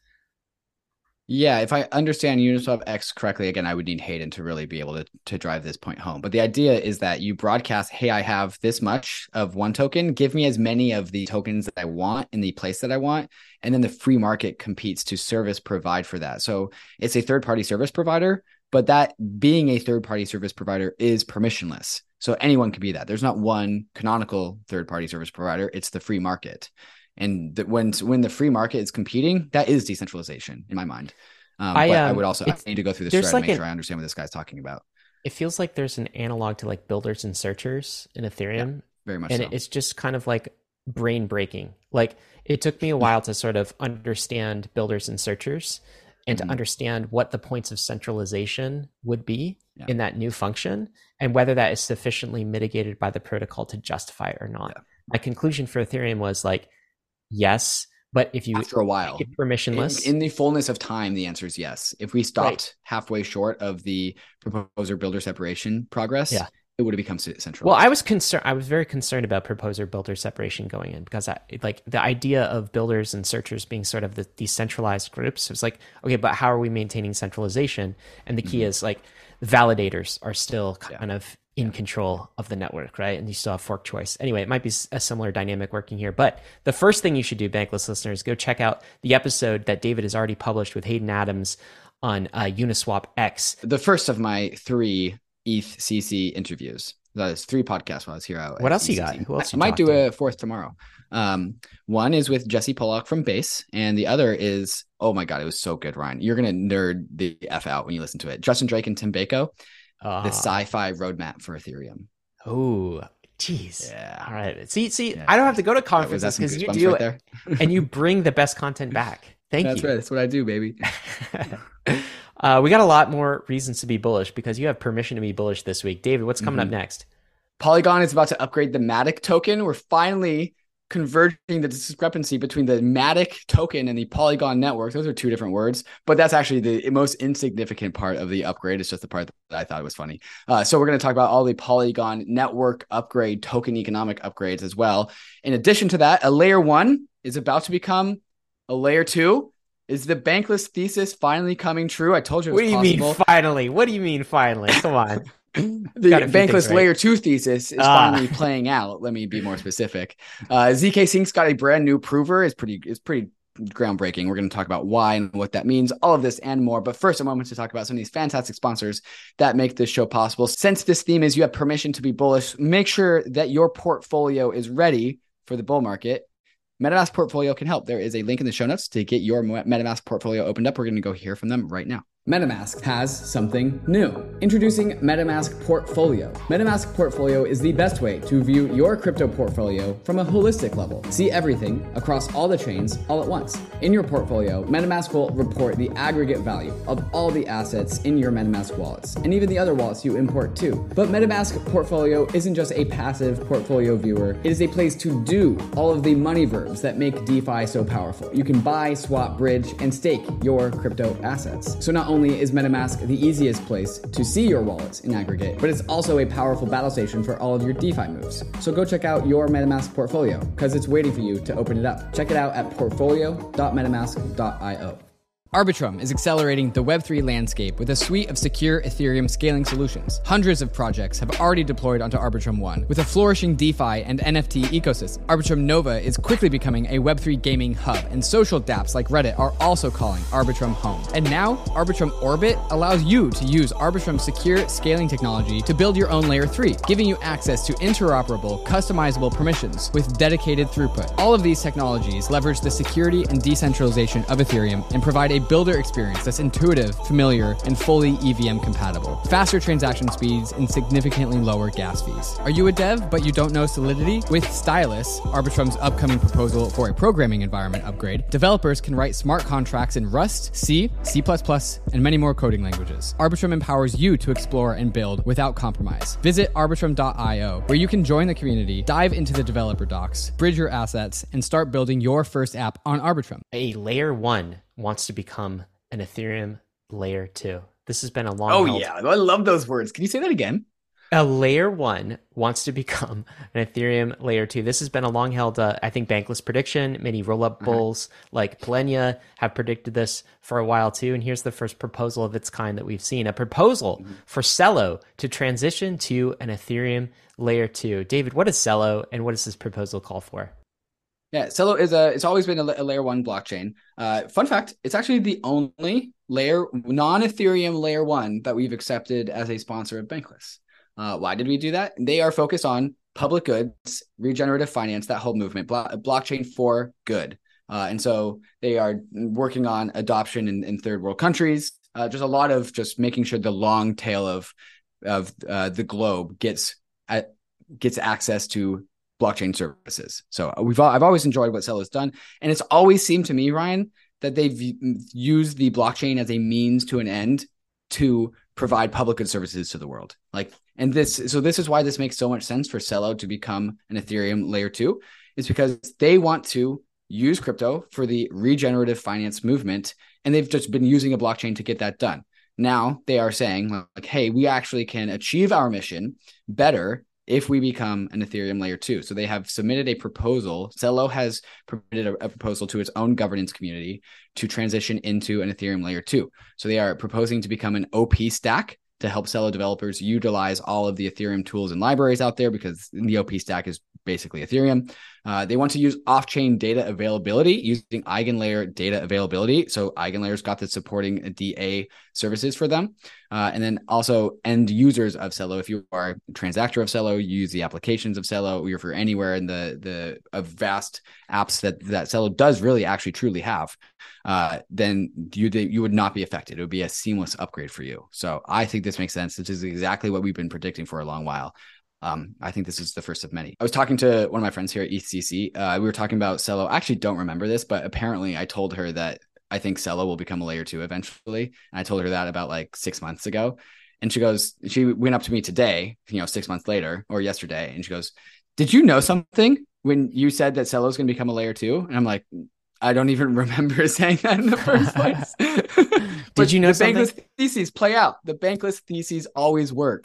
Yeah, if I understand Uniswap X correctly, again, I would need Hayden to really be able to, to drive this point home. But the idea is that you broadcast, hey, I have this much of one token. Give me as many of the tokens that I want in the place that I want. And then the free market competes to service provide for that. So it's a third-party service provider, but that being a third-party service provider is permissionless. So anyone can be that. There's not one canonical third-party service provider. It's the free market. And the, when when the free market is competing, that is decentralization in my mind. Um, I, but um, I would also I need to go through this thread like to make an, sure I understand what this guy's talking about. It feels like there's an analog to like builders and searchers in Ethereum. Yeah, very much and so. It's just kind of like brain breaking. Like it took me a while to sort of understand builders and searchers and mm-hmm. to understand what the points of centralization would be yeah. in that new function and whether that is sufficiently mitigated by the protocol to justify it or not. Yeah. My conclusion for Ethereum was like, yes, but if you after a while make it permissionless in, in the fullness of time, the answer is yes. If we stopped right. halfway short of the proposer builder separation progress, yeah. it would have become centralized. Well, I was concerned. I was very concerned about proposer builder separation going in because I like the idea of builders and searchers being sort of the decentralized groups. It was like, okay, but how are we maintaining centralization? And the key mm-hmm. is like the validators are still kind yeah. of in control of the network, right? And you still have fork choice. Anyway, it might be a similar dynamic working here. But the first thing you should do, Bankless listeners, go check out the episode that David has already published with Hayden Adams on uh, Uniswap X. The first of my three E T H C C interviews. That is three podcasts while I was here. Out what else you got? Who else I might do to? a fourth tomorrow. Um, one is with Jesse Pollock from Base, and the other is, oh my God, it was so good, Ryan. You're going to nerd the F out when you listen to it. Justin Drake and Tim Bako. Uh, the sci-fi roadmap for Ethereum. Oh, Jeez. Yeah. All right. See, see, Yeah. I don't have to go to That was conferences that some because you goosebumps do right it there. and you bring the best content back. Thank That's you. right. That's what I do, baby. uh, we got a lot more reasons to be bullish because you have permission to be bullish this week. David, what's coming Mm-hmm. up next? Polygon is about to upgrade the Matic token. We're finally converging the discrepancy between the Matic token and the Polygon network. Those are two different words, but that's actually the most insignificant part of the upgrade. It's just the part that I thought was funny. Uh, so we're going to talk about all the Polygon network upgrade, token economic upgrades as well. In addition to that, a layer one is about to become a layer two. Is the bankless thesis finally coming true? I told you it was What do you possible. mean finally? What do you mean finally? Come on. The bankless right. layer two thesis is ah. finally playing out. Let me be more specific. Uh, Z K Sync's got a brand new prover. It's pretty, it's pretty groundbreaking. We're going to talk about why and what that means, all of this and more. But first, a moment to talk about some of these fantastic sponsors that make this show possible. Since this theme is you have permission to be bullish, make sure that your portfolio is ready for the bull market. MetaMask Portfolio can help. There is a link in the show notes to get your MetaMask portfolio opened up. We're going to go hear from them right now. MetaMask has something new. Introducing MetaMask Portfolio. MetaMask Portfolio is the best way to view your crypto portfolio from a holistic level. See everything across all the chains all at once. In your portfolio, MetaMask will report the aggregate value of all the assets in your MetaMask wallets, and even the other wallets you import too. But MetaMask Portfolio isn't just a passive portfolio viewer. It is a place to do all of the money verbs that make DeFi so powerful. You can buy, swap, bridge, and stake your crypto assets. So not only Only is MetaMask the easiest place to see your wallets in aggregate, but it's also a powerful battle station for all of your DeFi moves. So go check out your MetaMask portfolio because it's waiting for you to open it up. Check it out at portfolio dot metamask dot io. Arbitrum is accelerating the Web three landscape with a suite of secure Ethereum scaling solutions. Hundreds of projects have already deployed onto Arbitrum One, with a flourishing DeFi and N F T ecosystem. Arbitrum Nova is quickly becoming a Web three gaming hub, and social dApps like Reddit are also calling Arbitrum home. And now, Arbitrum Orbit allows you to use Arbitrum's secure scaling technology to build your own Layer three, giving you access to interoperable, customizable permissions with dedicated throughput. All of these technologies leverage the security and decentralization of Ethereum and provide a builder experience that's intuitive, familiar, and fully E V M compatible. Faster transaction speeds and significantly lower gas fees. Are you a dev but you don't know Solidity? With Stylus, Arbitrum's upcoming proposal for a programming environment upgrade, developers can write smart contracts in Rust, C, C plus plus, and many more coding languages. Arbitrum empowers you to explore and build without compromise. Visit arbitrum dot io, where you can join the community, dive into the developer docs, bridge your assets, and start building your first app on Arbitrum. A layer one wants to become an Ethereum layer two. This has been a long Oh held... yeah, I love those words. Can you say that again? A layer one wants to become an Ethereum layer two. This has been a long held, uh, I think, bankless prediction. Many roll-up bulls uh-huh. like Polenia have predicted this for a while too. And here's the first proposal of its kind that we've seen. A proposal mm-hmm. for Celo to transition to an Ethereum layer two. David, what is Celo and what does this proposal call for? Yeah, Celo is a, it's always been a, a layer one blockchain. Uh, fun fact, it's actually the only layer, non-Ethereum layer one that we've accepted as a sponsor of Bankless. Uh, why did we do that? They are focused on public goods, regenerative finance, that whole movement, blo- blockchain for good. Uh, and so they are working on adoption in, in third world countries. Uh, just a lot of just making sure the long tail of, of uh, the globe gets, uh, gets access to blockchain services. So we've I've always enjoyed what Celo has done, and it's always seemed to me, Ryan, that they've used the blockchain as a means to an end to provide public good services to the world. Like, and this, so this is why this makes so much sense for Celo to become an Ethereum layer two, is because they want to use crypto for the regenerative finance movement, and they've just been using a blockchain to get that done. Now they are saying like, hey, we actually can achieve our mission better if we become an Ethereum layer two. So they have submitted a proposal. Celo has submitted a, a proposal to its own governance community to transition into an Ethereum layer two. So they are proposing to become an O P stack to help Celo developers utilize all of the Ethereum tools and libraries out there, because the O P stack is basically Ethereum. Uh, they want to use off-chain data availability using EigenLayer data availability. So EigenLayer's got the supporting D A services for them. Uh, and then also end users of Celo. If you are a transactor of Celo, you use the applications of Celo, or if you're anywhere in the the of vast apps that, that Celo does really actually truly have, uh, then you you would not be affected. It would be a seamless upgrade for you. So I think this makes sense. This is exactly what we've been predicting for a long while. Um, I think this is the first of many. I was talking to one of my friends here at E C C. Uh, we were talking about Celo. I actually don't remember this, but apparently I told her that I think Celo will become a layer two eventually. And I told her that about like six months ago. And she goes, she went up to me today, you know, six months later or yesterday. And she goes, did you know something when you said that Celo is going to become a layer two? And I'm like, I don't even remember saying that in the first place. Did you know the something? bankless theses play out. The bankless theses always work.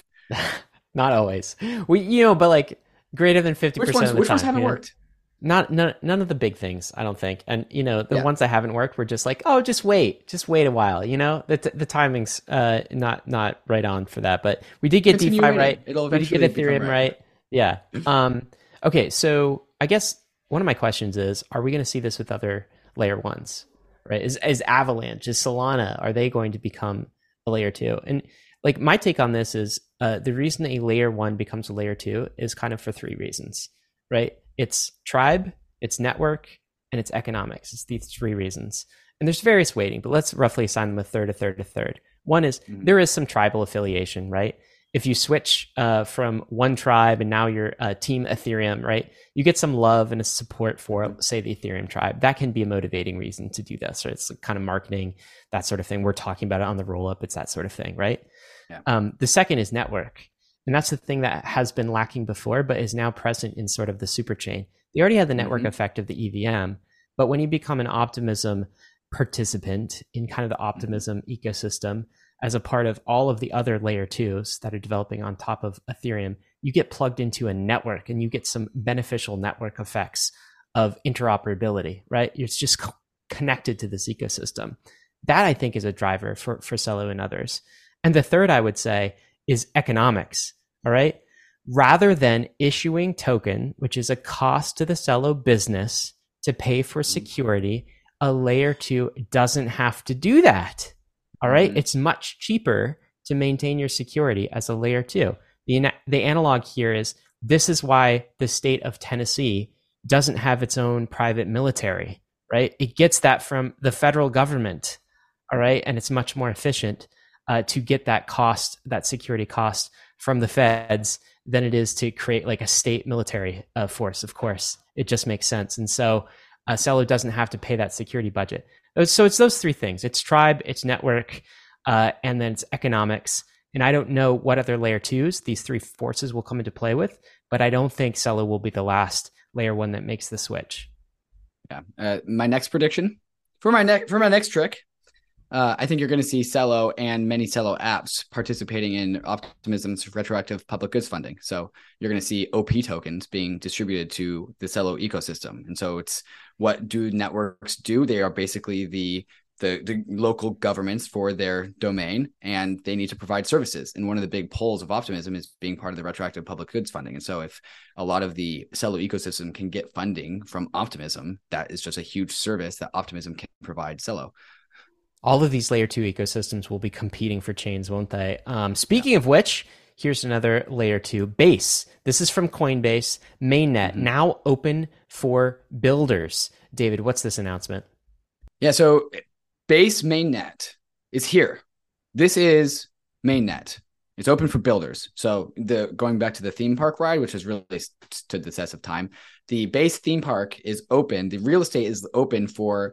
Not always. We, you know, but like greater than fifty percent ones, of the which time. Which ones haven't you know? worked? Not none, none of the big things, I don't think. And you know, the yeah. ones that haven't worked were just like, oh, just wait, just wait a while. You know, the the timing's uh not not right on for that. But we did get Continue DeFi waiting. right. It'll we did eventually get Ethereum right. right. Yeah. Um. Okay. So I guess one of my questions is, are we going to see this with other layer ones? Right? Is is Avalanche, is Solana, are they going to become a layer two? And like my take on this is uh, the reason a layer one becomes a layer two is kind of for three reasons, right? It's tribe, it's network, and it's economics. It's these three reasons. And there's various weighting, but let's roughly assign them a third, a third, a third. One is mm-hmm. there is some tribal affiliation, right? If you switch uh, from one tribe and now you're uh, team Ethereum, right? You get some love and a support for, say, the Ethereum tribe. That can be a motivating reason to do this, right? It's kind of marketing, that sort of thing. We're talking about it on the roll up. It's that sort of thing, right? Yeah. Um, the second is network. And that's the thing that has been lacking before, but is now present in sort of the super chain. They already had the network mm-hmm. effect of the E V M, but when you become an Optimism participant in kind of the Optimism mm-hmm. ecosystem, as a part of all of the other layer twos that are developing on top of Ethereum, you get plugged into a network and you get some beneficial network effects of interoperability, right? It's just co- connected to this ecosystem. That I think is a driver for, for Celo and others. And the third I would say is economics, all right? Rather than issuing token, which is a cost to the Celo business to pay for security, a layer two doesn't have to do that. All right. Mm-hmm. It's much cheaper to maintain your security as a layer two. The, the analog here is this is why the state of Tennessee doesn't have its own private military, right? It gets that from the federal government. All right. And it's much more efficient uh, to get that cost, that security cost from the feds than it is to create like a state military uh, force. Of course, it just makes sense. And so uh, Celo doesn't have to pay that security budget. So it's those three things. It's tribe, it's network, uh, and then it's economics. And I don't know what other layer twos these three forces will come into play with, but I don't think Celo will be the last layer one that makes the switch. Yeah. Uh, my next prediction for my next for my next trick, uh, I think you're going to see Celo and many Celo apps participating in Optimism's retroactive public goods funding. So you're going to see O P tokens being distributed to the Celo ecosystem. And so it's what do networks do? They are basically the, the the local governments for their domain, and they need to provide services. And one of the big pulls of Optimism is being part of the retroactive public goods funding. And so if a lot of the Celo ecosystem can get funding from Optimism, that is just a huge service that Optimism can provide Celo. All of these layer two ecosystems will be competing for chains, won't they? Um, speaking yeah. of which, here's another layer two, Base. This is from Coinbase, mainnet, mm-hmm. now open for builders. David, what's this announcement? Yeah, so Base mainnet is here. This is mainnet. It's open for builders. So the going back to the theme park ride, which has really stood the test of time, the Base theme park is open. The real estate is open for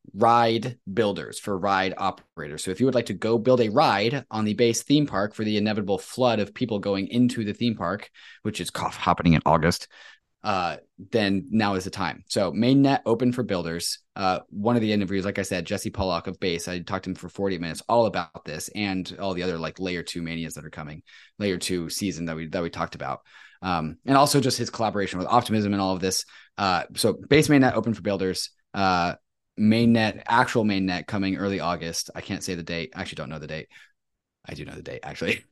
ride builders, for ride operators. So if you would like to go build a ride on the Base theme park for the inevitable flood of people going into the theme park, which is cough happening in August, uh, then now is the time. So mainnet open for builders. Uh, one of the interviews, like I said, Jesse Pollock of Base, I talked to him for forty minutes all about this and all the other like layer two manias that are coming, layer two season that we, that we talked about. Um, and also just his collaboration with Optimism and all of this. Uh, so Base mainnet open for builders, uh, mainnet, actual mainnet coming early August. I can't say the date. I actually don't know the date. I do know the date actually.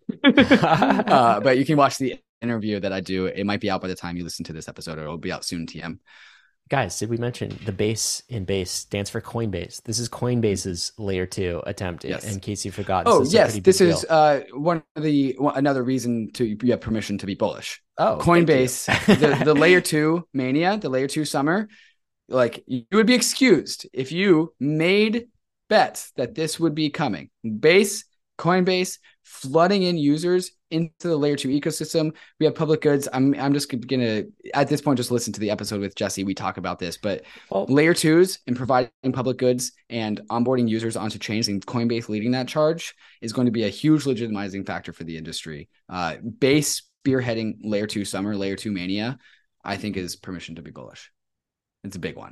uh, but you can watch the interview that I do. It might be out by the time you listen to this episode, or it'll be out soon. T M. Guys, did we mention the Base in Base stands for Coinbase? This is Coinbase's layer two attempt. Yes. In case you forgot. Oh, this yes. This is uh, one of the one, another reason to you have permission to be bullish. Oh, Coinbase, the, the layer two mania, the layer two summer. Like, you would be excused if you made bets that this would be coming. Base, Coinbase, flooding in users into the layer two ecosystem. We have public goods. I'm I'm just gonna at this point just listen to the episode with Jesse. We talk about this, but well, layer twos and providing public goods and onboarding users onto chains, and Coinbase leading that charge, is going to be a huge legitimizing factor for the industry. Uh, Base spearheading layer two summer, layer two mania, I think is permission to be bullish. It's a big one.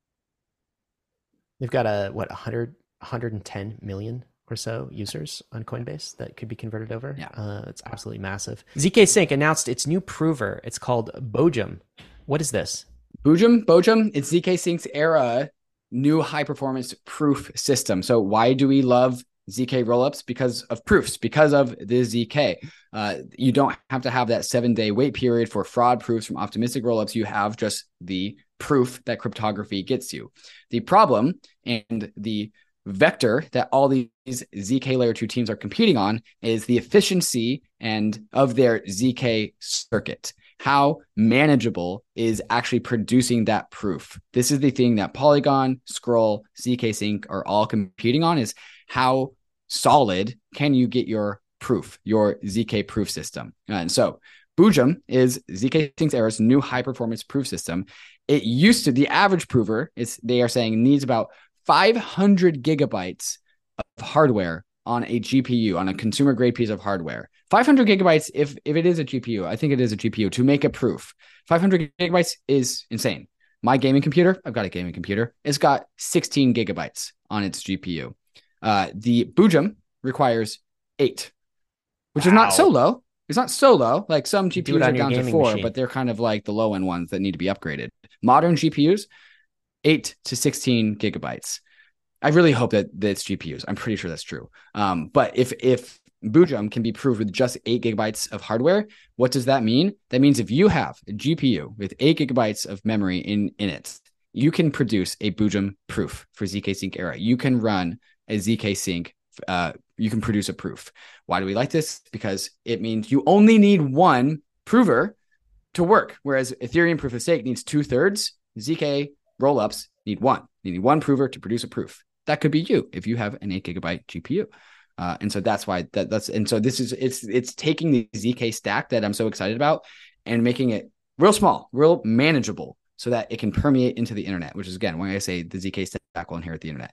They've got a what one hundred, one hundred ten million or so users on Coinbase that could be converted over. Yeah, uh, it's absolutely massive. Z K Sync announced its new prover. It's called Bojum. What is this? Bojum, Bojum. It's Z K Sync's era new high performance proof system. So why do we love Z K rollups? Because of proofs, because of the Z K. Uh, you don't have to have that seven day wait period for fraud proofs from optimistic rollups. You have just the proof that cryptography gets you. The problem and the vector that all these Z K layer two teams are competing on is the efficiency and of their Z K circuit. How manageable is actually producing that proof? This is the thing that Polygon, Scroll, Z K Sync are all competing on, is how solid can you get your proof, your Z K proof system. And so Bojum is Z K Sync's era's new high performance proof system. It used to, the average prover is, they are saying, needs about five hundred gigabytes of hardware on a G P U, on a consumer grade piece of hardware. five hundred gigabytes, if, if it is a G P U, I think it is a G P U, to make a proof. five hundred gigabytes is insane. My gaming computer, I've got a gaming computer, it's got sixteen gigabytes on its G P U. Uh, the Bojum requires eight, which wow. is not so low. It's not so low. Like some G P Us are down to four, machine. But they're kind of like the low end ones that need to be upgraded. Modern G P Us, eight to sixteen gigabytes. I really hope that, that it's G P Us. I'm pretty sure that's true. Um, but if if Bojum can be proved with just eight gigabytes of hardware, what does that mean? That means if you have a G P U with eight gigabytes of memory in, in it, you can produce a Bojum proof for Z K Sync era. You can run a Z K Sync, uh, you can produce a proof. Why do we like this? Because it means you only need one prover to work, whereas Ethereum proof of stake needs two thirds. Z K rollups need one. You need one prover to produce a proof. That could be you if you have an eight gigabyte G P U. Uh, and so that's why that that's, and so this is, it's, it's taking the Z K stack that I'm so excited about and making it real small, real manageable so that it can permeate into the internet, which is again, when I say the Z K stack will inherit the internet.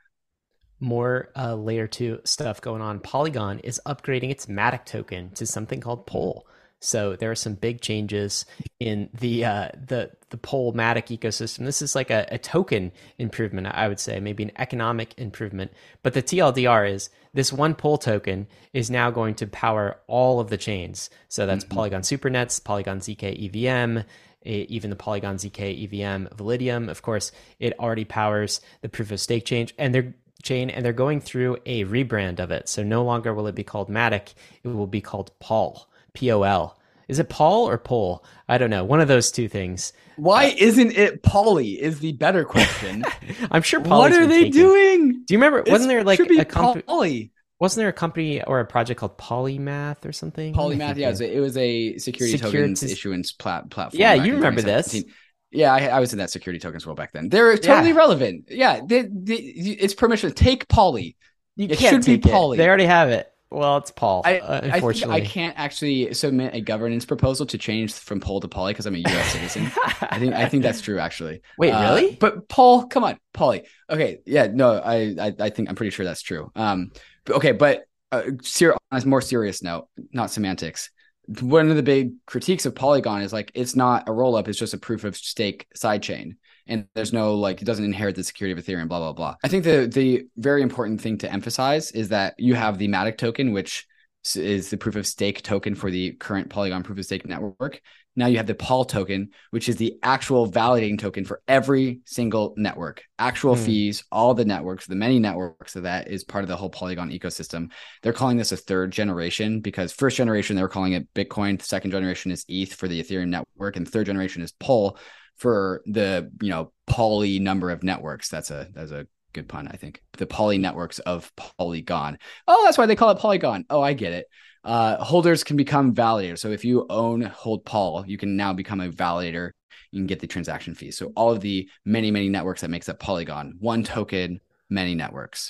More uh, layer two stuff going on. Polygon is upgrading its Matic token to something called Pol. So there are some big changes in the uh, the the Pol Matic ecosystem. This is like a, a token improvement, I would say, maybe an economic improvement. But the T L D R is this one Pol token is now going to power all of the chains. So that's mm-hmm. Polygon Supernets, Polygon Z K E V M, even the Polygon Z K E V M Validium. Of course, it already powers the proof of stake chain, and they're chain, and they're going through a rebrand of it. So no longer will it be called Matic; it will be called Pol. P O L. Is it Paul or Pol? I don't know. One of those two things. Why uh, isn't it Polly is the better question. I'm sure Polly's What are they taken. doing? Do you remember? It's, wasn't there like a company? Poly. Wasn't there a company or a project called Polymath or something? Polymath, yeah. It was, a, it was a security Securities... tokens issuance plat- platform. Yeah, you remember this. Yeah, I, I was in that security tokens world back then. They're totally yeah. relevant. Yeah, they, they, it's permission. Take Poly. You it can't should be Poly. They already have it. Well, it's Pol. I, uh, unfortunately, I, I can't actually submit a governance proposal to change from Pol to Poly because I'm a U S citizen. I think I think that's true, actually. Wait, uh, really? But Pol, come on, Poly. Okay, yeah, no, I, I, I think I'm pretty sure that's true. Um, but, okay, but uh, ser- on a more serious note, not semantics. One of the big critiques of Polygon is like it's not a rollup; it's just a proof of stake sidechain. And there's no, like, it doesn't inherit the security of Ethereum, blah, blah, blah. I think the the very important thing to emphasize is that you have the Matic token, which is the proof of stake token for the current Polygon proof of stake network. Now you have the Pol token, which is the actual validating token for every single network. Actual mm. fees, all the networks, the many networks of that is part of the whole Polygon ecosystem. They're calling this a third generation because first generation, they were calling it Bitcoin. The second generation is E T H for the Ethereum network. And third generation is Pol for the, you know, poly number of networks. That's a that's a good pun, I think. The poly networks of Polygon. Oh, that's why they call it Polygon. Oh, I get it. Uh, holders can become validators. So if you own Hold Pol, you can now become a validator. You can get the transaction fees. So all of the many, many networks that makes up Polygon, one token, many networks.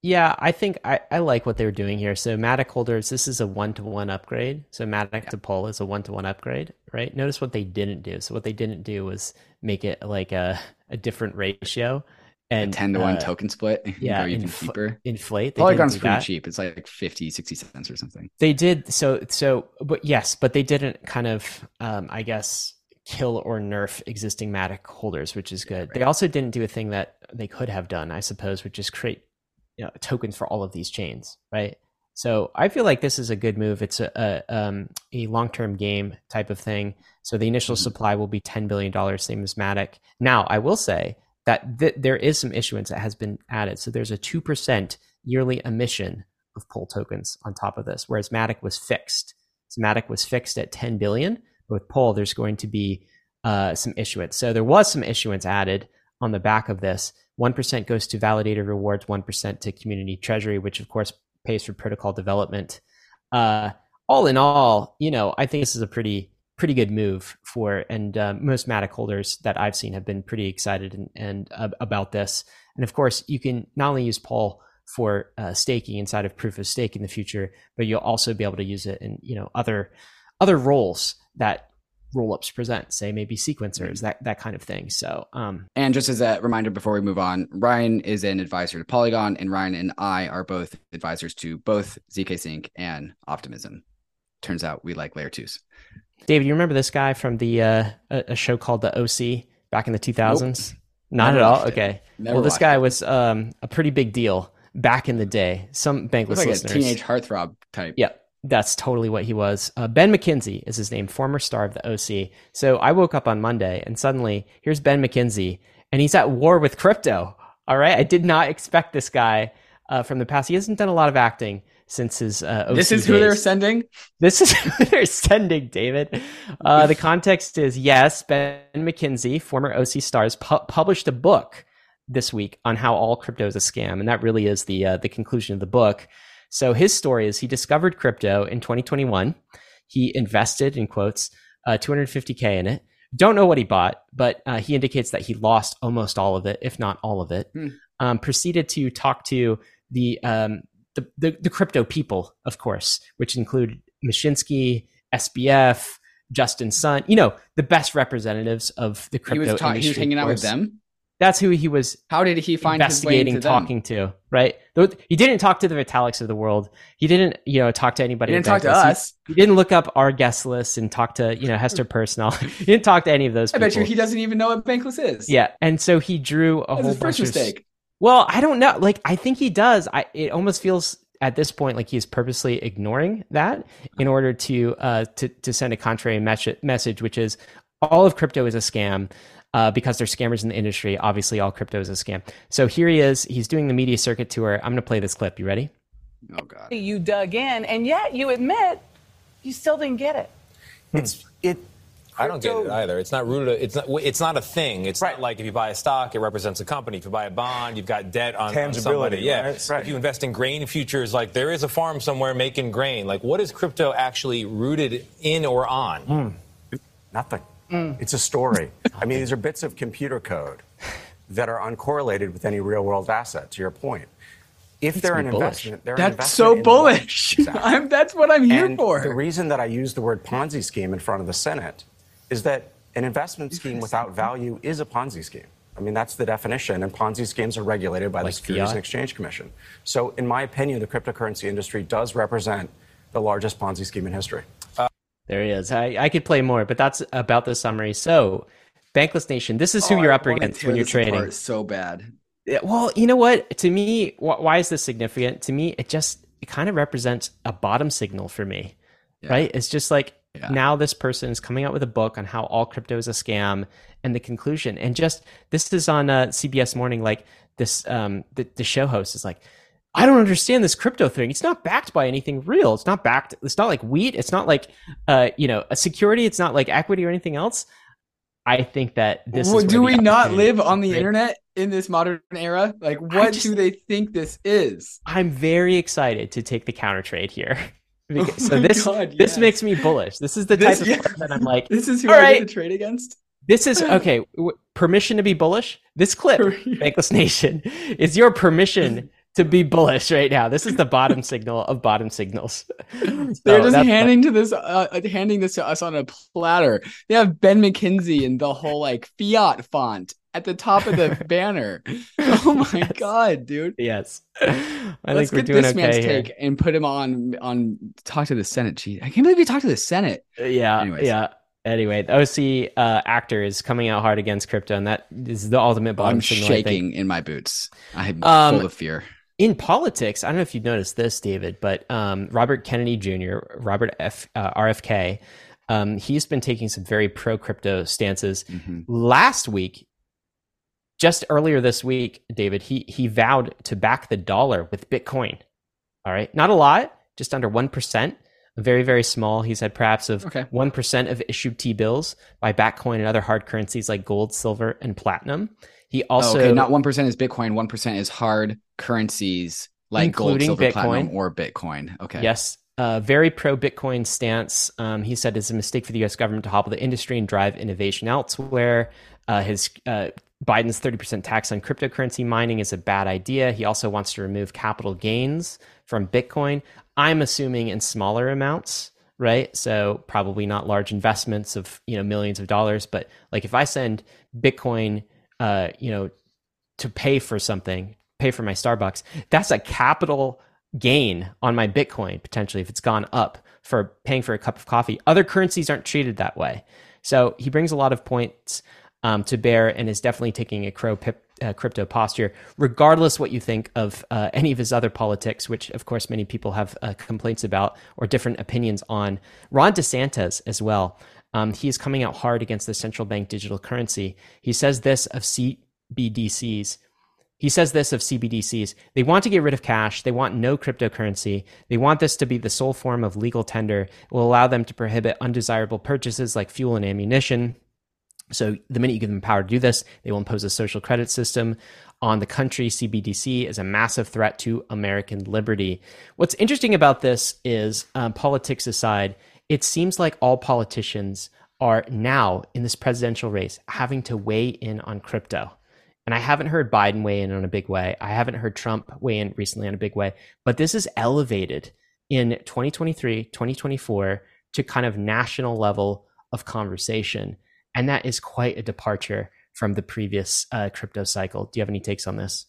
Yeah, I think I, I like what they were doing here. So Matic holders, this is a one-to-one upgrade. So Matic to Pol is a one-to-one upgrade, right? Notice what they didn't do. So what they didn't do was make it like a, a different ratio. And a ten to one uh, token split. Yeah, go even infl- cheaper. inflate. They Polygon's didn't do pretty that. cheap. It's like fifty, sixty cents or something. They did. So, so, but yes, but they didn't kind of, um, I guess, kill or nerf existing Matic holders, which is good. Right. They also didn't do a thing that they could have done, I suppose, which is create you know, tokens for all of these chains, right? So I feel like this is a good move. It's a a, um, a long-term game type of thing. So the initial mm-hmm. supply will be ten billion dollars, same as Matic. Now, I will say that th- there is some issuance that has been added. So there's a two percent yearly emission of Pol tokens on top of this, whereas Matic was fixed. So Matic was fixed at ten billion. But with Pol, there's going to be uh, some issuance. So there was some issuance added on the back of this. one percent goes to validator rewards, one percent to community treasury, which of course pays for protocol development. Uh, all in all, you know, I think this is a pretty pretty good move for, and uh, most Matic holders that I've seen have been pretty excited and, and uh, about this. And of course, you can not only use Pol for uh, staking inside of proof of stake in the future, but you'll also be able to use it in, you know, other other roles that rollups present, say maybe sequencers, that that kind of thing. So, um, and just as a reminder before we move on, Ryan is an advisor to Polygon, and Ryan and I are both advisors to both Z K Sync and Optimism. Turns out we like layer twos. David, you remember this guy from the uh, a, a show called the O C back in the two thousands? Nope. Not Never at all. Okay. Well, this guy it. was um, a pretty big deal back in the day. Some Bankless like listeners, a teenage heartthrob type. Yep. That's totally what he was. Uh, Ben McKenzie is his name, former star of the O C. So I woke up on Monday and suddenly here's Ben McKenzie and he's at war with crypto. All right. I did not expect this guy uh, from the past. He hasn't done a lot of acting since his uh, O C This is days. who they're sending? This is who they're sending, David. Uh, the context is, yes, Ben McKenzie, former O C stars, pu- published a book this week on how all crypto is a scam. And that really is the uh, the conclusion of the book. So his story is he discovered crypto in twenty twenty-one. He invested, in quotes, uh, two hundred fifty K in it. Don't know what he bought, but uh, he indicates that he lost almost all of it, if not all of it. Hmm. Um, proceeded to talk to the, um, the, the the crypto people, of course, which include Mashinsky, S B F, Justin Sun, you know, the best representatives of the crypto he was ta- industry. He was hanging out with them? That's who he was. How did he find investigating, his way into talking them? to, right? He didn't talk to the Vitaliks of the world. He didn't, you know, talk to anybody. He didn't talk to us. He, he didn't look up our guest list and talk to, you know, Hester Personal. He didn't talk to any of those people. I bet you he doesn't even know what Bankless is. Yeah. And so he drew a That's whole his bunch first of mistake. Well, I don't know. Like, I think he does. I it almost feels at this point like he's purposely ignoring that in order to uh to, to send a contrary mes- message, which is all of crypto is a scam. Uh, because they're scammers in the industry. Obviously, all crypto is a scam. So here he is. He's doing the media circuit tour. I'm going to play this clip. You ready? Oh, God. You dug in, and yet you admit you still didn't get it. It's it. I don't get it either. It's not rooted. It's not. It's not a thing. It's right. not like if you buy a stock, it represents a company. If you buy a bond, you've got debt on, on somebody. Yeah. Right? Right. If you invest in grain futures, like there is a farm somewhere making grain. Like what is crypto actually rooted in or on? Mm. Nothing. Mm. It's a story. I mean, these are bits of computer code that are uncorrelated with any real-world asset, to your point. If they're an bullish. investment, they're that's an investment so in bullish. Exactly. I'm, that's what I'm here and for. The reason that I use the word Ponzi scheme in front of the Senate is that an investment scheme without value is a Ponzi scheme. I mean, that's the definition, and Ponzi schemes are regulated by like the Securities fiat? and Exchange Commission. So, in my opinion, the cryptocurrency industry does represent the largest Ponzi scheme in history. Uh, There he is. I, I could play more, but that's about the summary. So, Bankless Nation, this is who oh, you're I up against when you're trading. So bad. Yeah, well, you know what? To me, wh- why is this significant? To me, it just it kind of represents a bottom signal for me, yeah. right? It's just like yeah. now this person is coming out with a book on how all crypto is a scam, and the conclusion. And just this is on uh, C B S Morning. Like this, um, the, the show host is like, I don't understand this crypto thing. It's not backed by anything real. It's not backed. It's not like wheat. It's not like, uh, you know, a security. It's not like equity or anything else. I think that this well, is do we not live on the right? internet in this modern era? Like, what just, do they think this is? I'm very excited to take the counter trade here. Oh so this God, yes. this makes me bullish. This is the type this, of yeah. that I'm like, this is who all I right, get to trade against. This is okay. W- permission to be bullish. This clip, Bankless Nation, is your permission to be bullish right now. This is the bottom signal of bottom signals. They're so just handing to this, uh, handing this to us on a platter. They have Ben McKinsey and the whole like fiat font at the top of the banner. Oh my yes. god, dude! Yes, I Let's think get we're doing this okay man's here. take and put him on on talk to the Senate. Gee, I can't believe he talked to the Senate. Yeah, Anyways. yeah. Anyway, the O C uh, actor is coming out hard against crypto, and that is the ultimate bottom I'm signal. shaking I think. in my boots. I'm Um, full of fear. In politics, I don't know if you've noticed this, David, but um, Robert Kennedy Junior, Robert F, uh, R F K, um, he's been taking some very pro-crypto stances. Mm-hmm. Last week, just earlier this week, David, he he vowed to back the dollar with Bitcoin. All right, not a lot, just under one percent. Very, very small. He said perhaps of okay. one percent of issued T-bills by Bitcoin and other hard currencies like gold, silver, and platinum. He also... Oh, okay, not one percent is Bitcoin, one percent is hard currencies like gold, silver, Bitcoin. platinum, or Bitcoin. Okay. Yes. Uh, very pro-Bitcoin stance. Um, he said it's a mistake for the U S government to hobble the industry and drive innovation elsewhere. Uh, his uh, Biden's thirty percent tax on cryptocurrency mining is a bad idea. He also wants to remove capital gains from Bitcoin. I'm assuming in smaller amounts, right? So probably not large investments of, you know, millions of dollars. But like if I send Bitcoin, uh, you know, to pay for something, pay for my Starbucks, that's a capital gain on my Bitcoin, potentially, if it's gone up for paying for a cup of coffee. Other currencies aren't treated that way. So he brings a lot of points um, to bear and is definitely taking a crow pip, uh, crypto posture, regardless what you think of uh, any of his other politics, which of course many people have uh, complaints about or different opinions on. Ron DeSantis as well. Um, he is coming out hard against the central bank digital currency. He says this of C B D Cs. He says this of C B D Cs. They want to get rid of cash. They want no cryptocurrency. They want this to be the sole form of legal tender. It will allow them to prohibit undesirable purchases like fuel and ammunition. So the minute you give them power to do this, they will impose a social credit system on the country. C B D C is a massive threat to American liberty. What's interesting about this is, um, politics aside, it seems like all politicians are now in this presidential race having to weigh in on crypto. And I haven't heard Biden weigh in on a big way. I haven't heard Trump weigh in recently on a big way. But this is elevated in twenty twenty-three, twenty twenty-four to kind of national level of conversation. And that is quite a departure from the previous uh, crypto cycle. Do you have any takes on this?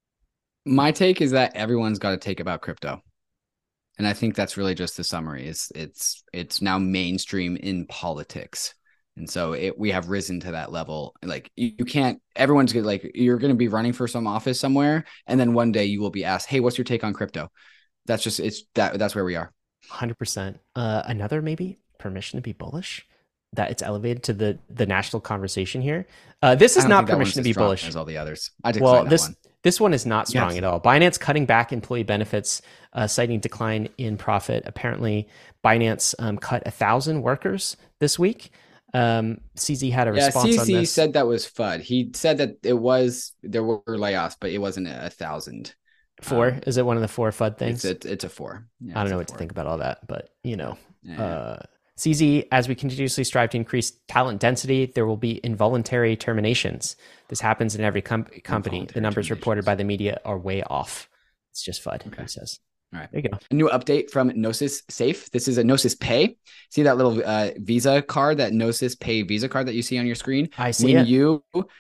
My take is that everyone's got to take about crypto. And I think that's really just the summary. It's it's it's now mainstream in politics. And so it, we have risen to that level. Like you, you can't, everyone's gonna, like, you're going to be running for some office somewhere. And then one day you will be asked, hey, what's your take on crypto? That's just, it's that that's where we are. one hundred percent. Uh, another maybe permission to be bullish, that it's elevated to the, the national conversation here. Uh, this is not permission to be bullish. As all the others. I decline well, that this, one. This one is not strong yes. at all. Binance cutting back employee benefits, uh, citing decline in profit. Apparently, Binance um, cut a thousand workers this week. Um, C Z had a yeah, response C Z on this. said that was FUD. He said that it was, there were layoffs, but it wasn't a thousand. Four? Um, is it one of the four FUD things? It's a, it's a four. Yeah, I don't know what four. to think about all that, but you know, yeah. uh, C Z, as we continuously strive to increase talent density, there will be involuntary terminations. This happens in every com- company. The numbers reported by the media are way off. It's just FUD, okay. he says. All right. There you go. A new update from Gnosis Safe. This is a Gnosis Pay. See that little uh, Visa card, that Gnosis Pay Visa card that you see on your screen? I see when it. You,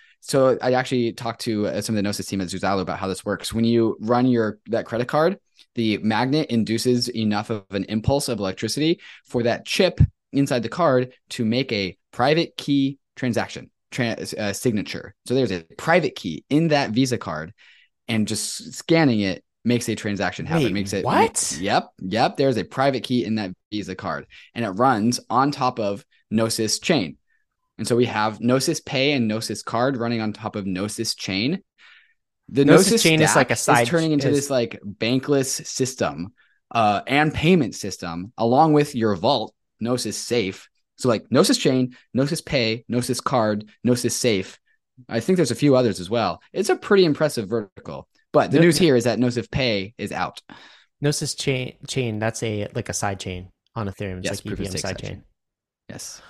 so I actually talked to uh, some of the Gnosis team at Zuzalo about how this works. When you run your that credit card, the magnet induces enough of an impulse of electricity for that chip inside the card to make a private key transaction trans, uh, signature. So there's a private key in that Visa card, and just scanning it makes a transaction happen. Wait, makes it what? Makes, yep, yep. There's a private key in that Visa card, and it runs on top of Gnosis Chain. And so we have Gnosis Pay and Gnosis Card running on top of Gnosis Chain. The Gnosis, Gnosis Chain is like a side is turning into is... this like bankless system uh, and payment system, along with your vault, Gnosis Safe. So like Gnosis Chain, Gnosis Pay, Gnosis Card, Gnosis Safe. I think there's a few others as well. It's a pretty impressive vertical. But the news here is that Gnosis Pay is out. Gnosis chain, chain that's a like a side chain on Ethereum. It's yes, like E V M side chain. chain. Yes.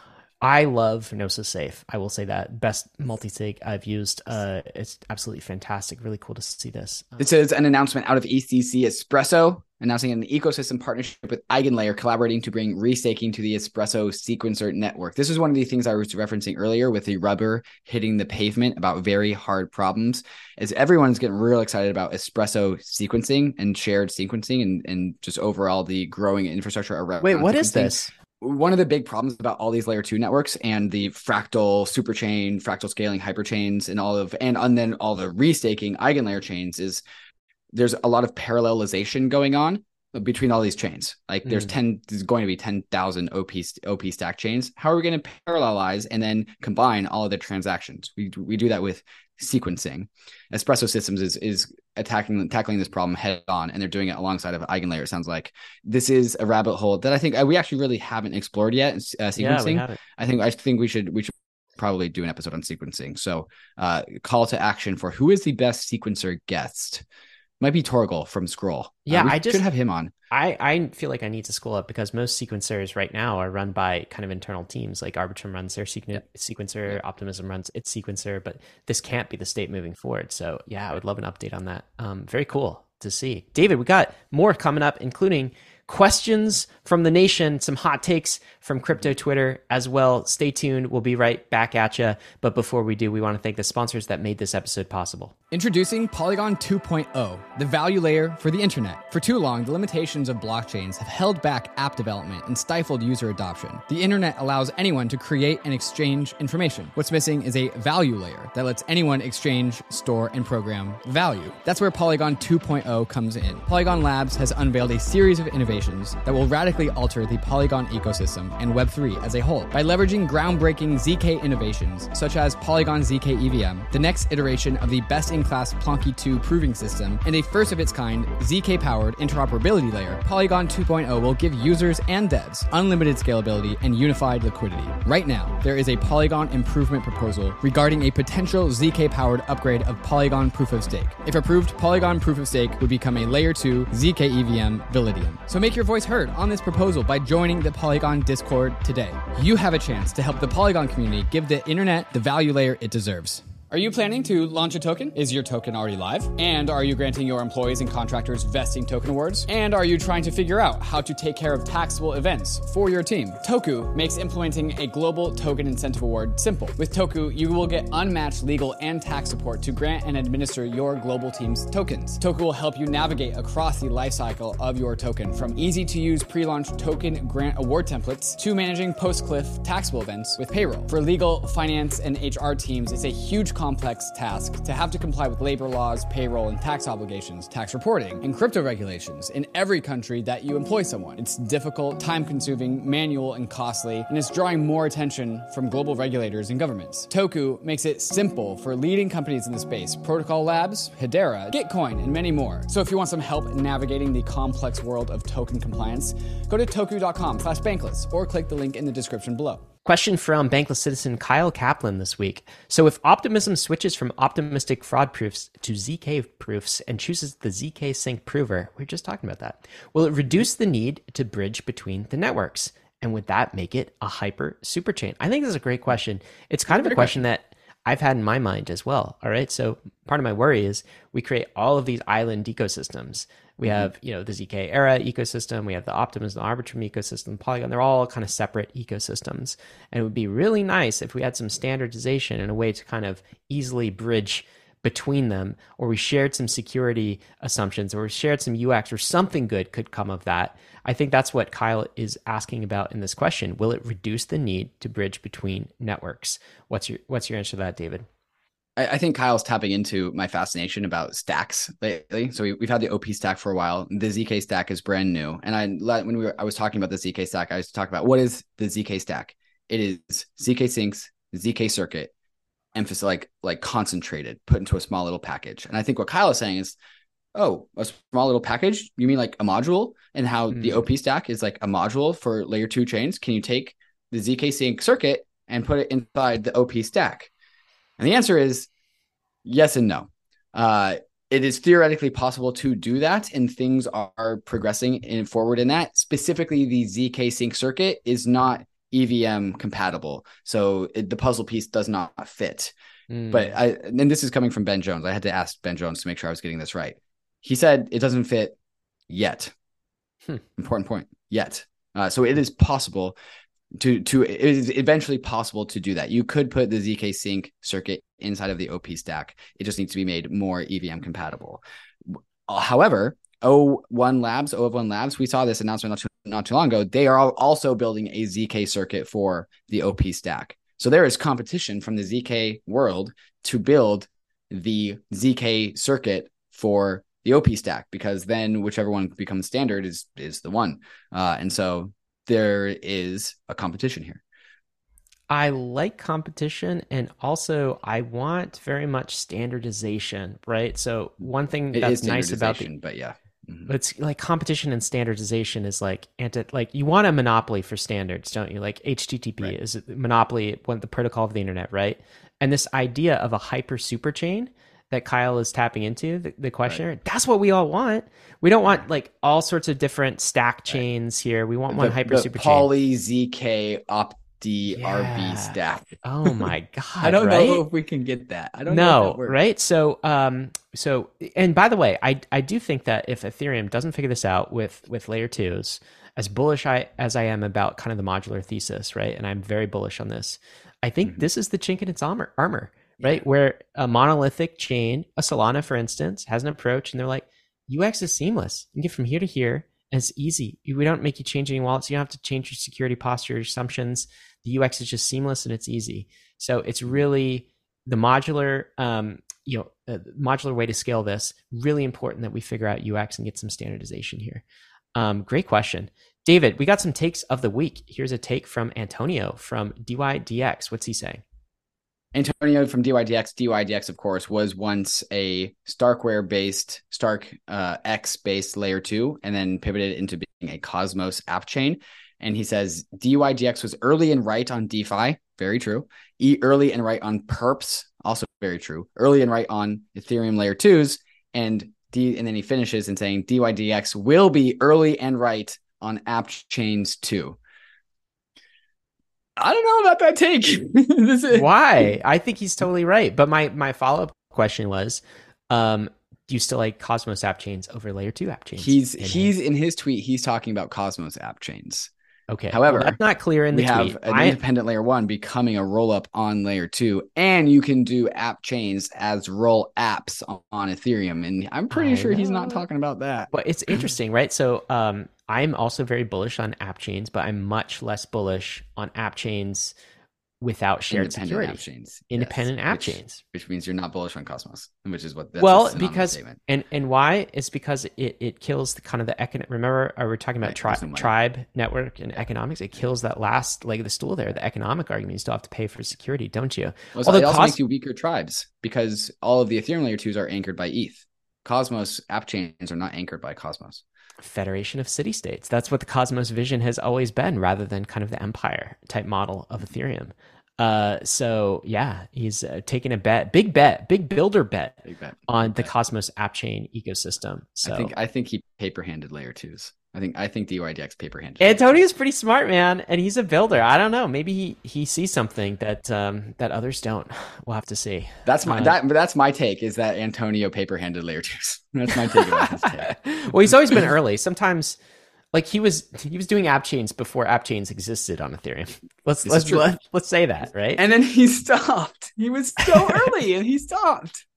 I love Gnosis Safe. I will say that. Best multi-sig I've used. Uh, it's absolutely fantastic. Really cool to see this. This is an announcement out of E C C Espresso, announcing an ecosystem partnership with Eigenlayer, collaborating to bring restaking to the Espresso sequencer network. This is one of the things I was referencing earlier with the rubber hitting the pavement about very hard problems, is everyone's getting real excited about Espresso sequencing and shared sequencing and, and just overall the growing infrastructure around. Wait, what sequencing. is this? One of the big problems about all these layer two networks and the fractal superchain, fractal scaling hyperchains and all of, and, and then all the restaking eigenlayer chains is there's a lot of parallelization going on between all these chains. Like there's mm. ten, there's going to be ten thousand O P, O P stack chains. How are we going to parallelize and then combine all of the transactions? We, we do that with sequencing. Espresso Systems is, is attacking, tackling this problem head on, and they're doing it alongside of Eigenlayer. It sounds like this is a rabbit hole that I think we actually really haven't explored yet. Uh, sequencing. Yeah, we haven't. I think, I think we should, we should probably do an episode on sequencing. So uh, call to action for who is the best sequencer guest. Might be Torgal from Scroll. Yeah, uh, we I just should have him on. I, I feel like I need to school up because most sequencers right now are run by kind of internal teams. Like Arbitrum runs their sequ- yeah. sequencer, yeah. Optimism runs its sequencer, but this can't be the state moving forward. So yeah, I would love an update on that. Um, very cool to see. David, we got more coming up, including questions from the nation, some hot takes from crypto Twitter as well. Stay tuned. We'll be right back at you. But before we do, we want to thank the sponsors that made this episode possible. Introducing Polygon two point oh, the value layer for the internet. For too long, the limitations of blockchains have held back app development and stifled user adoption. The internet allows anyone to create and exchange information. What's missing is a value layer that lets anyone exchange, store, and program value. That's where Polygon two point oh comes in. Polygon Labs has unveiled a series of innovations that will radically alter the Polygon ecosystem and Web three as a whole. By leveraging groundbreaking Z K innovations, such as Polygon Z K E V M, the next iteration of the best-in-class Plonky two proving system, and a first-of-its-kind Z K-powered interoperability layer, Polygon two point oh will give users and devs unlimited scalability and unified liquidity. Right now, there is a Polygon improvement proposal regarding a potential Z K-powered upgrade of Polygon Proof of Stake. If approved, Polygon Proof of Stake would become a Layer two Z K E V M Validium. So make your voice heard on this proposal by joining the Polygon Discord today. You have a chance to help the Polygon community give the internet the value layer it deserves. Are you planning to launch a token? Is your token already live? And are you granting your employees and contractors vesting token awards? And are you trying to figure out how to take care of taxable events for your team? Toku makes implementing a global token incentive award simple. With Toku, you will get unmatched legal and tax support to grant and administer your global team's tokens. Toku will help you navigate across the lifecycle of your token, from easy-to-use pre-launch token grant award templates to managing post-cliff taxable events with payroll. For legal, finance, and H R teams, it's a huge complex task to have to comply with labor laws, payroll and tax obligations, tax reporting, and crypto regulations in every country that you employ someone. It's difficult, time-consuming, manual, and costly, and it's drawing more attention from global regulators and governments. Toku makes it simple for leading companies in the space: Protocol Labs, Hedera, Gitcoin, and many more. So if you want some help navigating the complex world of token compliance, go to toku.com slash bankless or click the link in the description below. Question from Bankless citizen Kyle Kaplan this week. So if Optimism switches from optimistic fraud proofs to Z K proofs and chooses the Z K sync prover, we were just talking about that, will it reduce the need to bridge between the networks? And would that make it a hyper superchain? I think this is a great question. It's kind of a question that I've had in my mind as well. All right. So part of my worry is we create all of these island ecosystems. We have, you know, the Z K Era ecosystem. We have the Optimism, the Arbitrum ecosystem, Polygon. They're all kind of separate ecosystems. And it would be really nice if we had some standardization and a way to kind of easily bridge between them, or we shared some security assumptions, or we shared some U X, or something good could come of that. I think that's what Kyle is asking about in this question. Will it reduce the need to bridge between networks? What's your what's your answer to that, David? I think Kyle's tapping into my fascination about stacks lately. So we, we've had the O P stack for a while. The Z K stack is brand new. And I when we were I was talking about the Z K stack, I was talking about what is the Z K stack. It is Z K syncs, Z K circuit, emphasis like like concentrated, put into a small little package. And I think what Kyle is saying is, oh, a small little package? You mean like a module? And how mm. the O P stack is like a module for layer two chains? Can you take the Z K sync circuit and put it inside the O P stack? And the answer is yes and no. Uh, it is theoretically possible to do that, and things are progressing in forward in that. Specifically, the Z K sync circuit is not E V M compatible. So it, the puzzle piece does not fit. Mm. But I, and this is coming from Ben Jones. I had to ask Ben Jones to make sure I was getting this right. He said it doesn't fit yet. Hmm. Important point. Yet. Uh, so it is possible to, to, it is eventually possible to do that. You could put the Z K Sync circuit inside of the O P stack. It just needs to be made more E V M compatible. However, O one Labs, O of one Labs, we saw this announcement not too, not too long ago. They are also building a Z K circuit for the O P stack. So there is competition from the Z K world to build the Z K circuit for the O P stack, because then whichever one becomes standard is is the one. Uh, and so there is a competition here. I like competition, and also I want very much standardization, right? So one thing It that's is nice about the, but yeah. Mm-hmm. It's like competition and standardization is like anti, like you want a monopoly for standards, don't you? Like H T T P right. is a monopoly, one the protocol of the internet, right? And this idea of a hyper super chain that Kyle is tapping into, the, the questioner, right. that's what we all want. We don't want like all sorts of different stack chains right. here. We want the, one hyper the super poly chain. Z K opt D yeah. R B stack. Oh my god! I don't right? know if we can get that. I don't no, know if that works. Right? So, um, so, and by the way, I I do think that if Ethereum doesn't figure this out with with layer twos, as bullish I as I am about kind of the modular thesis, right? And I'm very bullish on this. I think mm-hmm. this is the chink in its armor, armor, right? Yeah. Where a monolithic chain, a Solana, for instance, has an approach, and they're like, U X is seamless. You can get from here to here. And it's easy. We don't make you change any wallets. You don't have to change your security posture, your assumptions. The U X is just seamless and it's easy. So it's really the modular, um, you know, uh, modular way to scale this. Really important that we figure out U X and get some standardization here. Um, great question, David. We got some takes of the week. Here's a take from Antonio from D Y D X. What's he saying? Antonio from D Y D X. D Y D X, of course, was once a Starkware-based, Stark uh, X-based layer two, and then pivoted into being a Cosmos app chain. And he says D Y D X was early and right on DeFi, very true. E early and right on perps, also very true. Early and right on Ethereum layer twos, and D. And then he finishes in saying D Y D X will be early and right on app chains too. I don't know about that take. this is- Why? I think he's totally right. But my my follow up question was, um, do you still like Cosmos app chains over layer two app chains? He's in he's his? in his tweet. He's talking about Cosmos app chains. Okay. However, well, that's not clear in the we tweet. have an I, independent layer one becoming a roll up on layer two, and you can do app chains as roll apps on, on Ethereum. And I'm pretty I sure know. he's not talking about that. But it's interesting, right? So um, I'm also very bullish on app chains, but I'm much less bullish on app chains without shared independent security. App chains. Independent yes. app which, chains. Which means you're not bullish on Cosmos, which is what that's well, a because statement. and and why? It's because it, it kills the kind of the econ. Remember, we were talking about right, tri- tribe network and economics. It kills that last leg of the stool there. The economic argument, you still have to pay for security, don't you? Well, Although it also Cos- makes you weaker tribes because all of the Ethereum layer twos are anchored by E T H. Cosmos app chains are not anchored by Cosmos. Federation of city states. That's what the Cosmos vision has always been, rather than kind of the empire type model of Ethereum. Uh, so yeah, he's uh, taking a bet, big bet, big builder bet, big bet on big the bet. Cosmos app chain ecosystem. So I think I think he paper handed layer twos. I think I think D Y D X paper handed. Antonio's pretty smart, man, and he's a builder. I don't know, maybe he he sees something that um that others don't. We'll have to see. That's my uh, that that's my take is that Antonio paper handed layer twos. That's my take about his take. Well, he's always been early. Sometimes. Like he was, he was doing app chains before app chains existed on Ethereum. Let's this let's let, let's say that, right? And then he stopped. He was so early, and he stopped.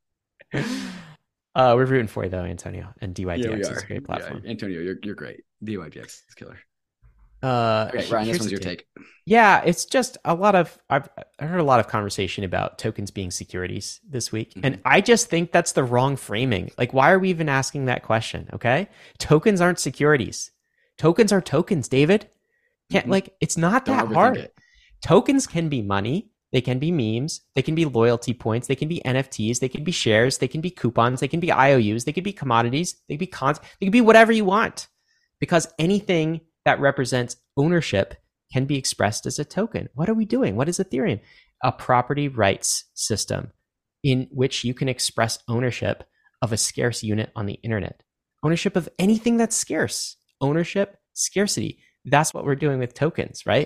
Uh, we're rooting for you though, Antonio, and D Y D X yeah, is a great platform. Yeah, Antonio, you're you're great. D Y D X is killer. Uh, okay, Ryan, this one's your take. Yeah, it's just a lot of I've I heard a lot of conversation about tokens being securities this week, mm-hmm. and I just think that's the wrong framing. Like, why are we even asking that question? Okay, tokens aren't securities. Tokens are tokens, David. Can't mm-hmm. like it's not Don't that hard. It. Tokens can be money, they can be memes, they can be loyalty points, they can be N F Ts, they can be shares, they can be coupons, they can be I O Us, they can be commodities, they can be cons, they can be whatever you want. Because anything that represents ownership can be expressed as a token. What are we doing? What is Ethereum? A property rights system in which you can express ownership of a scarce unit on the internet. Ownership of anything that's scarce. Ownership, scarcity. That's what we're doing with tokens, right?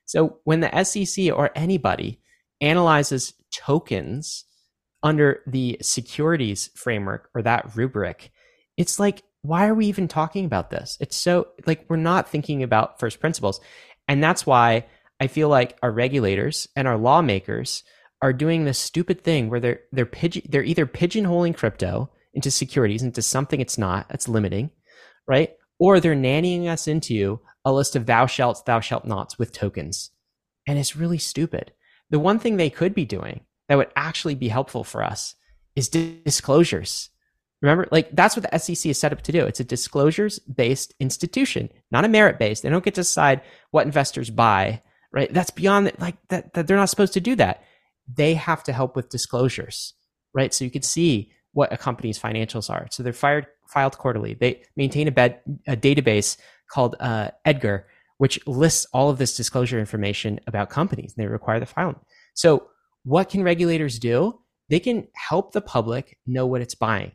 So when the S E C or anybody analyzes tokens under the securities framework or that rubric, it's like, why are we even talking about this? It's so like, we're not thinking about first principles. And that's why I feel like our regulators and our lawmakers are doing this stupid thing where they're they're pigeon they're either pigeonholing crypto into securities, into something it's not, that's limiting, right? Or they're nannying us into a list of thou shalt, thou shalt nots with tokens. And it's really stupid. The one thing they could be doing that would actually be helpful for us is disclosures. Remember, like that's what the S E C is set up to do. It's a disclosures-based institution, not a merit-based. They don't get to decide what investors buy, right? That's beyond like that, that they're not supposed to do that. They have to help with disclosures, right? So you can see what a company's financials are. So they're fired, filed quarterly. They maintain a, bed, a database called uh, Edgar, which lists all of this disclosure information about companies. And they require the filing. So what can regulators do? They can help the public know what it's buying.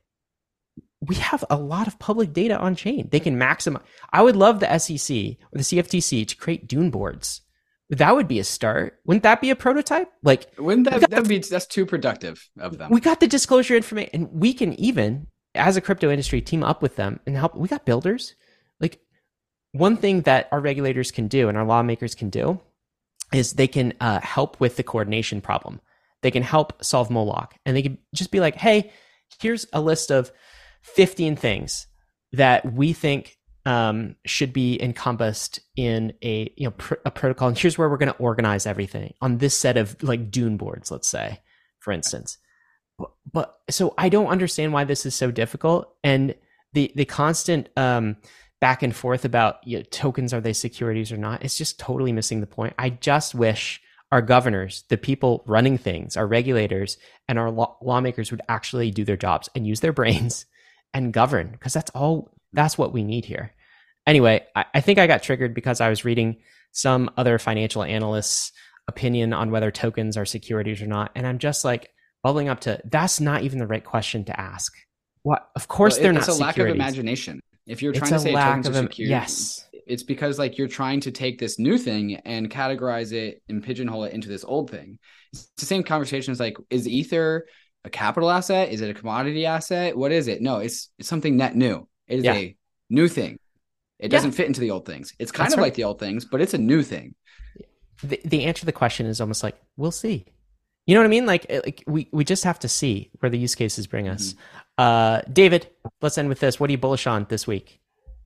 We have a lot of public data on chain. They can maximize. I would love the S E C or the C F T C to create dune boards. That would be a start. Wouldn't that be a prototype? Like, wouldn't that that be that's too productive of them? We got the disclosure information, and we can even, as a crypto industry, team up with them and help. We got builders. Like, one thing that our regulators can do and our lawmakers can do is they can uh, help with the coordination problem. They can help solve Moloch, and they can just be like, "Hey, here's a list of fifteen things that we think um, should be encompassed in a you know pr- a protocol, and here's where we're going to organize everything on this set of like dune boards, let's say, for instance." But, but so I don't understand why this is so difficult, and the the constant um, back and forth about you know, tokens, are they securities or not? It's just totally missing the point. I just wish our governors, the people running things, our regulators, and our law- lawmakers would actually do their jobs and use their brains and govern, because that's all, that's what we need here. Anyway, I, I think I got triggered because I was reading some other financial analyst's opinion on whether tokens are securities or not. And I'm just like bubbling up to, that's not even the right question to ask. What? Of course well, they're it's not It's a securities. lack of imagination. If you're trying it's to say tokens are securities, yes. It's because like you're trying to take this new thing and categorize it and pigeonhole it into this old thing. It's the same conversation as like, is Ether a capital asset? Is it a commodity asset? What is it? No, it's it's something net new. It is yeah. a new thing. It doesn't yeah. fit into the old things. It's kind That's of right. like the old things, but it's a new thing. The, the answer to the question is almost like, we'll see. You know what I mean? Like, like we, we just have to see where the use cases bring us. Mm-hmm. Uh, David, let's end with this. What are you bullish on this week?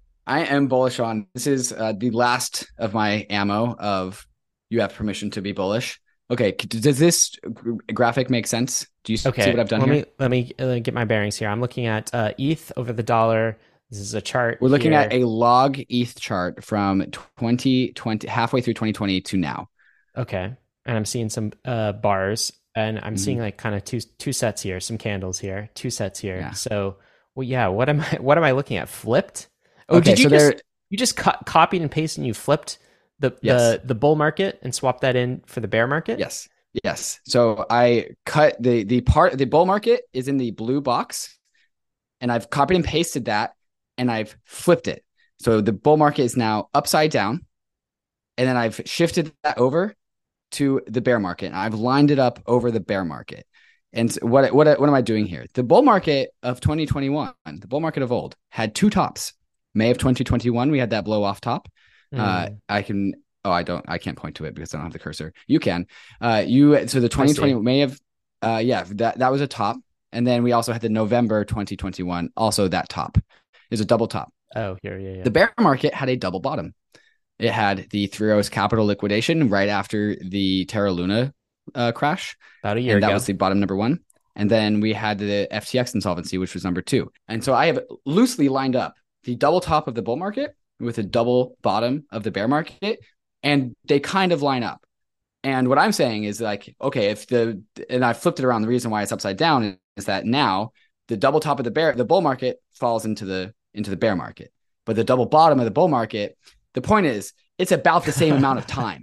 I am bullish on, this is uh, the last of my ammo of you have permission to be bullish. Okay, does this graphic make sense? Do you okay. see what I've done let here? Me, let me uh, get my bearings here. I'm looking at uh, E T H over the dollar. This is a chart. We're looking here. at a log E T H chart from twenty twenty, halfway through twenty twenty to now. Okay, and I'm seeing some uh, bars, and I'm mm-hmm. seeing like kind of two two sets here, some candles here, two sets here. Yeah. So, well, yeah. What am I? What am I looking at? Flipped? Oh, okay, did you so just you just co- copied and pasted and you flipped the yes. the the bull market and swapped that in for the bear market? Yes. Yes. So I cut the the part the bull market is in the blue box, and I've copied and pasted that, and I've flipped it. So the bull market is now upside down, and then I've shifted that over to the bear market, and I've lined it up over the bear market. And what what what am I doing here? The bull market of twenty twenty-one, the bull market of old, had two tops. May of twenty twenty-one, we had that blow off top. Mm. Uh, I can. Oh, I don't. I can't point to it because I don't have the cursor. You can. Uh, you. So the twenty twenty May of. Uh, yeah, that that was a top, and then we also had the November twenty twenty-one, also that top. Is a double top. Oh, here, yeah, yeah. The bear market had a double bottom. It had the Three Arrows Capital liquidation right after the Terra Luna uh, crash. About a year and ago. That was the bottom number one. And then we had the F T X insolvency, which was number two. And so I have loosely lined up the double top of the bull market with a double bottom of the bear market, and they kind of line up. And what I'm saying is like, okay, if the, and I flipped it around, the reason why it's upside down is that now the double top of the bear, the bull market falls into the, into the bear market, but the double bottom of the bull market, the point is it's about the same amount of time.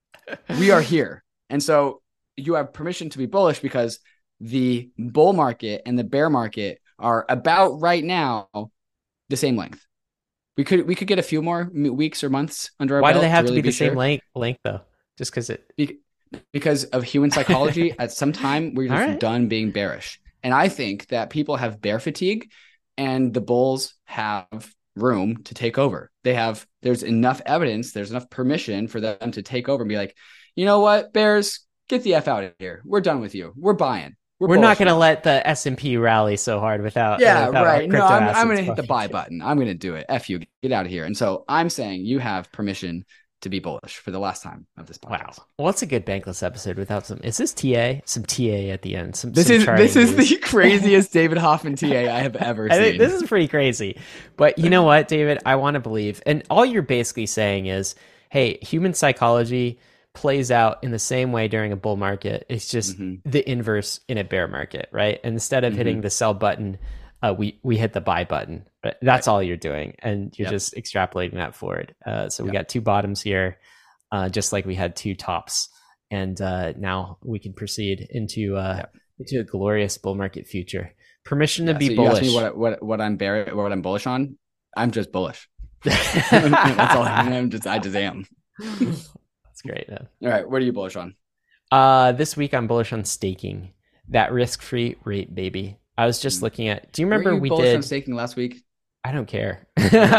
We are here. And so you have permission to be bullish because the bull market and the bear market are about right now the same length. We could we could get a few more weeks or months under our Why belt. do they have to, to really be the be same sure. length, length though? just because it Be- because of human psychology. At some time, we're just right. done being bearish. And I think that people have bear fatigue, and the bulls have room to take over. They have, there's enough evidence, there's enough permission for them to take over and be like, you know what, bears, get the F out of here. We're done with you. We're buying. We're, We're not going to let the S and P rally so hard without. Yeah, without right. No, I'm, I'm going to hit the buy button. I'm going to do it. F you, get out of here. And so I'm saying you have permission to be bullish for the last time of this podcast. Wow. What's a good Bankless episode without some, is this T A? Some T A at the end. Some, this some is, this is news. the craziest David Hoffman T A I have ever I seen. think this is pretty crazy. But you know what, David? I want to believe, and all you're basically saying is, hey, human psychology plays out in the same way during a bull market. It's just mm-hmm. the inverse in a bear market, right? And instead of mm-hmm. hitting the sell button, uh, we we hit the buy button. But that's right. all you're doing, and you're yep. just extrapolating that forward. Uh, so we yep. got two bottoms here, uh, just like we had two tops, and uh, now we can proceed into uh, yep. into a glorious bull market future. Permission to yeah, be so bullish. You asked me what what what I'm bear what I'm bullish on. I'm just bullish. That's all. I'm just I just am. That's great. Man. All right, what are you bullish on? Uh, this week I'm bullish on staking, that risk-free rate, baby. I was just looking at. Do you remember Were you we bullish did on staking last week? I don't care.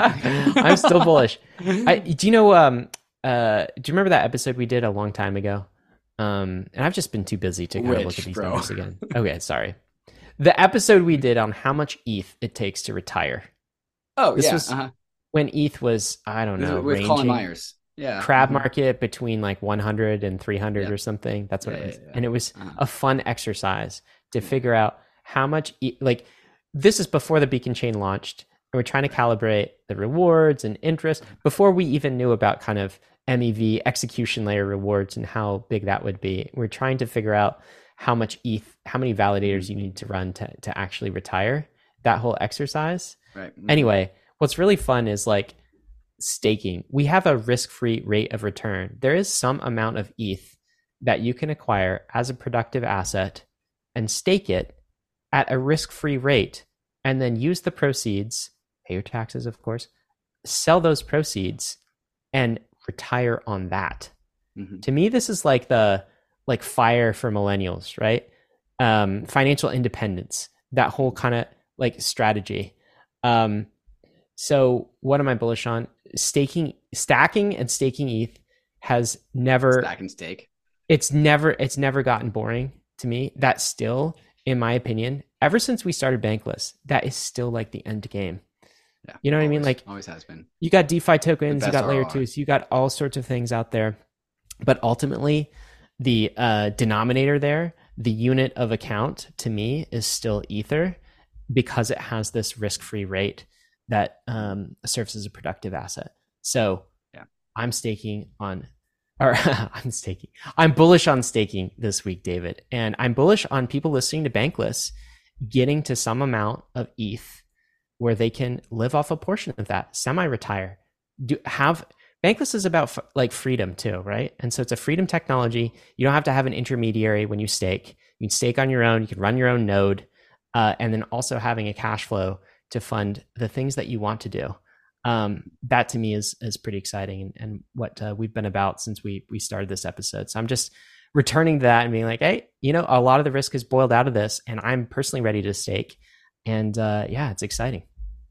I'm still bullish. I, do you know? Um, uh, do you remember that episode we did a long time ago? Um, and I've just been too busy to kind Which, of look at these bro? numbers again. Okay, sorry. The episode we did on how much E T H it takes to retire. Oh, this yeah. was uh-huh. when E T H was I don't know with ranging, Colin Myers. Yeah, crab mm-hmm. market between like one hundred and three hundred yeah. or something. That's what yeah, it was. Yeah, yeah. And it was uh-huh. a fun exercise to figure out how much, e- like, this is before the Beacon Chain launched. And we're trying to calibrate the rewards and interest before we even knew about kind of M E V execution layer rewards and how big that would be. We're trying to figure out how much E T H, how many validators you need to run to, to actually retire that whole exercise. Right. Mm-hmm. Anyway, what's really fun is like, staking. We have a risk-free rate of return. There is some amount of E T H that you can acquire as a productive asset and stake it at a risk-free rate, and then use the proceeds, pay your taxes, of course, sell those proceeds and retire on that. Mm-hmm. To me, this is like the like FIRE for millennials, right? Um, financial independence, that whole kind of like strategy. Um, so what am I bullish on? Staking, stacking and staking E T H has never stack and stake. It's never, it's never gotten boring to me. That's still, in my opinion, ever since we started Bankless, that is still like the end game. Yeah, you know what always, I mean? Like always has been. You got DeFi tokens, you got R O I. layer twos, you got all sorts of things out there. But ultimately, the uh, denominator there, the unit of account to me is still Ether, because it has this risk-free rate that um, serves as a productive asset. So yeah, I'm staking on, or I'm staking. I'm bullish on staking this week, David, and I'm bullish on people listening to Bankless getting to some amount of E T H where they can live off a portion of that, semi-retire. Do have Bankless is about f- like freedom too, right? And so it's a freedom technology. You don't have to have an intermediary when you stake. You can stake on your own. You can run your own node, uh, and then also having a cash flow to fund the things that you want to do. Um, that to me is is pretty exciting, and, and what uh, we've been about since we we started this episode. So I'm just returning to that and being like, hey, you know, a lot of the risk is boiled out of this, and I'm personally ready to stake. And uh, yeah, it's exciting.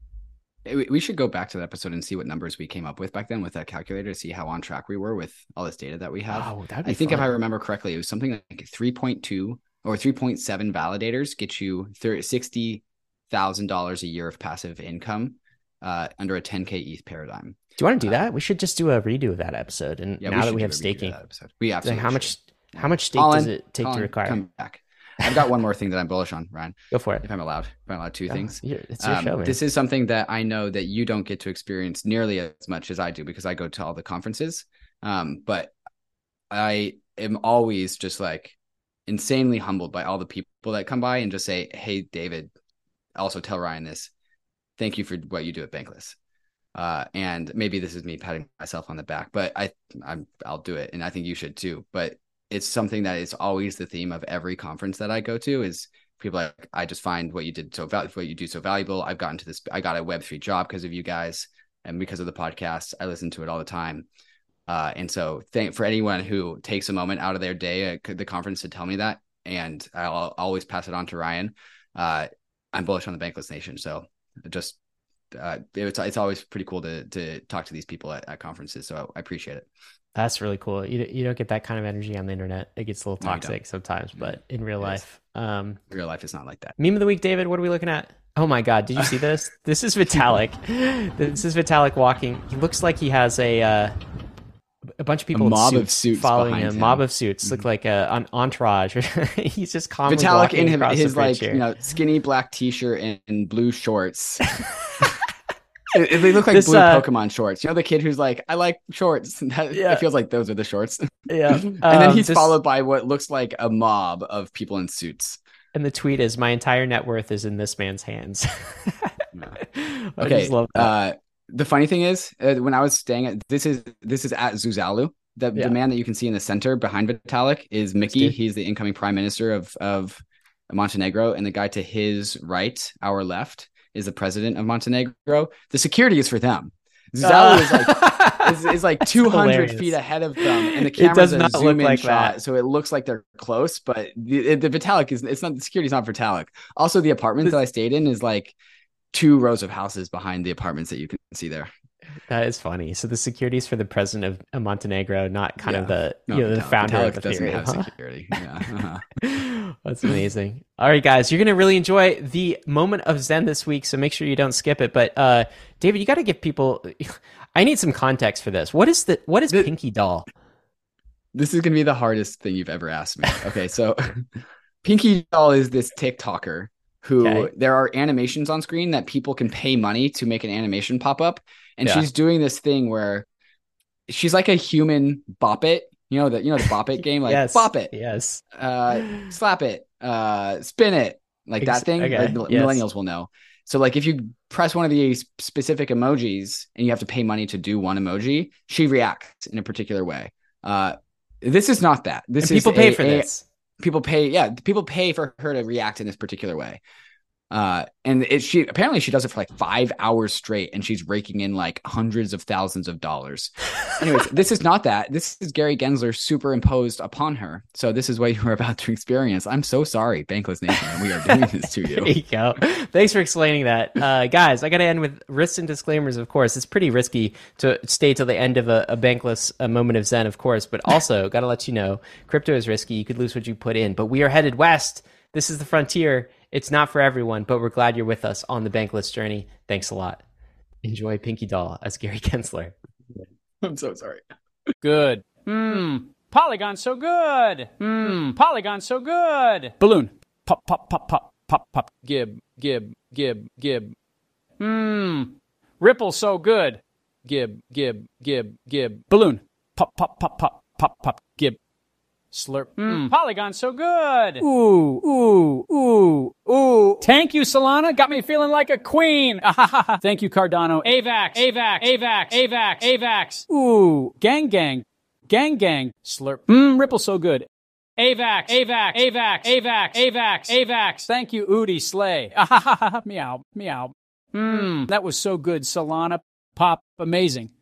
We should go back to that episode and see what numbers we came up with back then with that calculator to see how on track we were with all this data that we have. Oh, I think fun. If I remember correctly, it was something like three point two or three point seven validators get you sixty thousand dollars a year of passive income uh, under a ten K E T H paradigm. Do you want to do uh, that? We should just do a redo of that episode. And yeah, now we that we have that staking, we absolutely like how much should. how much stake Colin, does it take Colin, to require? Come back. I've got one more thing that I'm bullish on, Ryan. Go for it. If I'm allowed, if I'm allowed two yeah, things. It's your um, show, man. This is something that I know that you don't get to experience nearly as much as I do because I go to all the conferences. Um, but I am always just like insanely humbled by all the people that come by and just say, hey, David, also tell Ryan this. Thank you for what you do at Bankless. Uh, and maybe this is me patting myself on the back, but I, I'm, I'll do it. And I think you should too. But it's something that is always the theme of every conference that I go to is people like, I just find what you did so valuable, what you do so valuable. I've gotten to this, I got a Web three job because of you guys and because of the podcast. I listen to it all the time. Uh, and so thank for anyone who takes a moment out of their day at the conference to tell me that, and I'll always pass it on to Ryan. Uh, I'm bullish on the Bankless Nation. So just, uh, it's, it's always pretty cool to, to talk to these people at, at conferences. So I appreciate it. That's really cool. You you don't get that kind of energy on the internet. It gets a little No, you toxic don't. sometimes, but in real It life, um, Real life is not like that. meme of the week, David. What are we looking at? Oh my God! Did you see this? This is Vitalik. This is Vitalik walking. He looks like he has a uh, a bunch of people, A in mob of suits suits following behind him. him. Mob of suits look like a, an entourage. He's just calmly Vitalik walking in him, across his the bridge like, here. you know, skinny black t-shirt and, and blue shorts. It- They look like This, blue uh, Pokemon shorts. You know, the kid who's like, I like shorts. That, Yeah. It feels like those are the shorts. Yeah. And then Um, he's this- followed by what looks like a mob of people in suits. And the tweet is, "My entire net worth is in this man's hands." I Okay. just love that. Uh, the funny thing is, uh, when I was staying at this is this is at Zuzalu. The, Yeah. the man that you can see in the center behind Vitalik is Mickey. dude. He's the incoming prime minister of of Montenegro, and the guy to his right, our left, is the president of Montenegro. The security is for them. Zuzalu is like is, is like two hundred hilarious. feet ahead of them, and the It does camera's a not zoom look in like shot, that. so it looks like they're close. But the, the Vitalik is it's not the security's not for Vitalik. Also, the apartment that I stayed in is like two rows of houses behind the apartments that you can see there. That is funny. So the security is for the president of Montenegro, not kind of Yeah. the No, you know the Vitalik- founder Vitalik of the doesn't theory. have huh? security. Yeah. Uh-huh. That's amazing. All right, guys, you're gonna really enjoy the moment of Zen this week, so make sure you don't skip it. But uh, David, you got to give people. I need some context for this. What is the what is The- Pinky Doll? This is gonna be the hardest thing you've ever asked me. Okay, so Pinky Doll is this TikToker who Okay. there are animations on screen that people can pay money to make an animation pop up, and Yeah. she's doing this thing where she's like a human bop it. You know that you know the bop it game, like yes, bop it, Yes. uh, slap it, uh, spin it, like Ex- that thing. okay, Like, mil- yes. Millennials will know. So like if you press one of these specific emojis and you have to pay money to do one emoji, she reacts in a particular way. Uh, this is not that. This And is people pay a- for a- this. People pay, yeah, people pay for her to react in this particular way. Uh, and it, she apparently she does it for like five hours straight, and she's raking in like hundreds of thousands of dollars. Anyways, this is not that. This is Gary Gensler superimposed upon her. So this is what you are about to experience. I'm so sorry, Bankless Nation, we are doing this to There you. you go. Thanks for explaining that. Uh, guys, I got to end with risks and disclaimers, of course. It's pretty risky to stay till the end of a, a bankless a moment of Zen, of course, but also got to let you know crypto is risky. You could lose what you put in, but we are headed west. This is the frontier. It's not for everyone, but we're glad you're with us on the bankless journey. Thanks a lot. Enjoy Pinky Doll as Gary Gensler. I'm so sorry. Good. Mmm. Polygon so good. Mmm. Polygon so good. Balloon. Pop, pop, pop, pop, pop, pop. Gib, gib, gib, gib. Mmm. Ripple so good. Gib, gib, gib, gib. Balloon. Pop, pop, pop, pop, pop, pop. Gib. Slurp. Mmm. Polygon so good. Ooh, ooh, ooh, ooh. Thank you, Solana. Got me feeling like a queen. Thank you, Cardano. AVAX, AVAX, AVAX, AVAX, AVAX. Ooh. Gang, gang. Gang, gang. Slurp. Mmm. Ripple so good. AVAX, AVAX, AVAX, AVAX, AVAX, AVAX. Thank you, Udi Slay. Meow, meow. Mmm. That was so good, Solana. Pop. Amazing.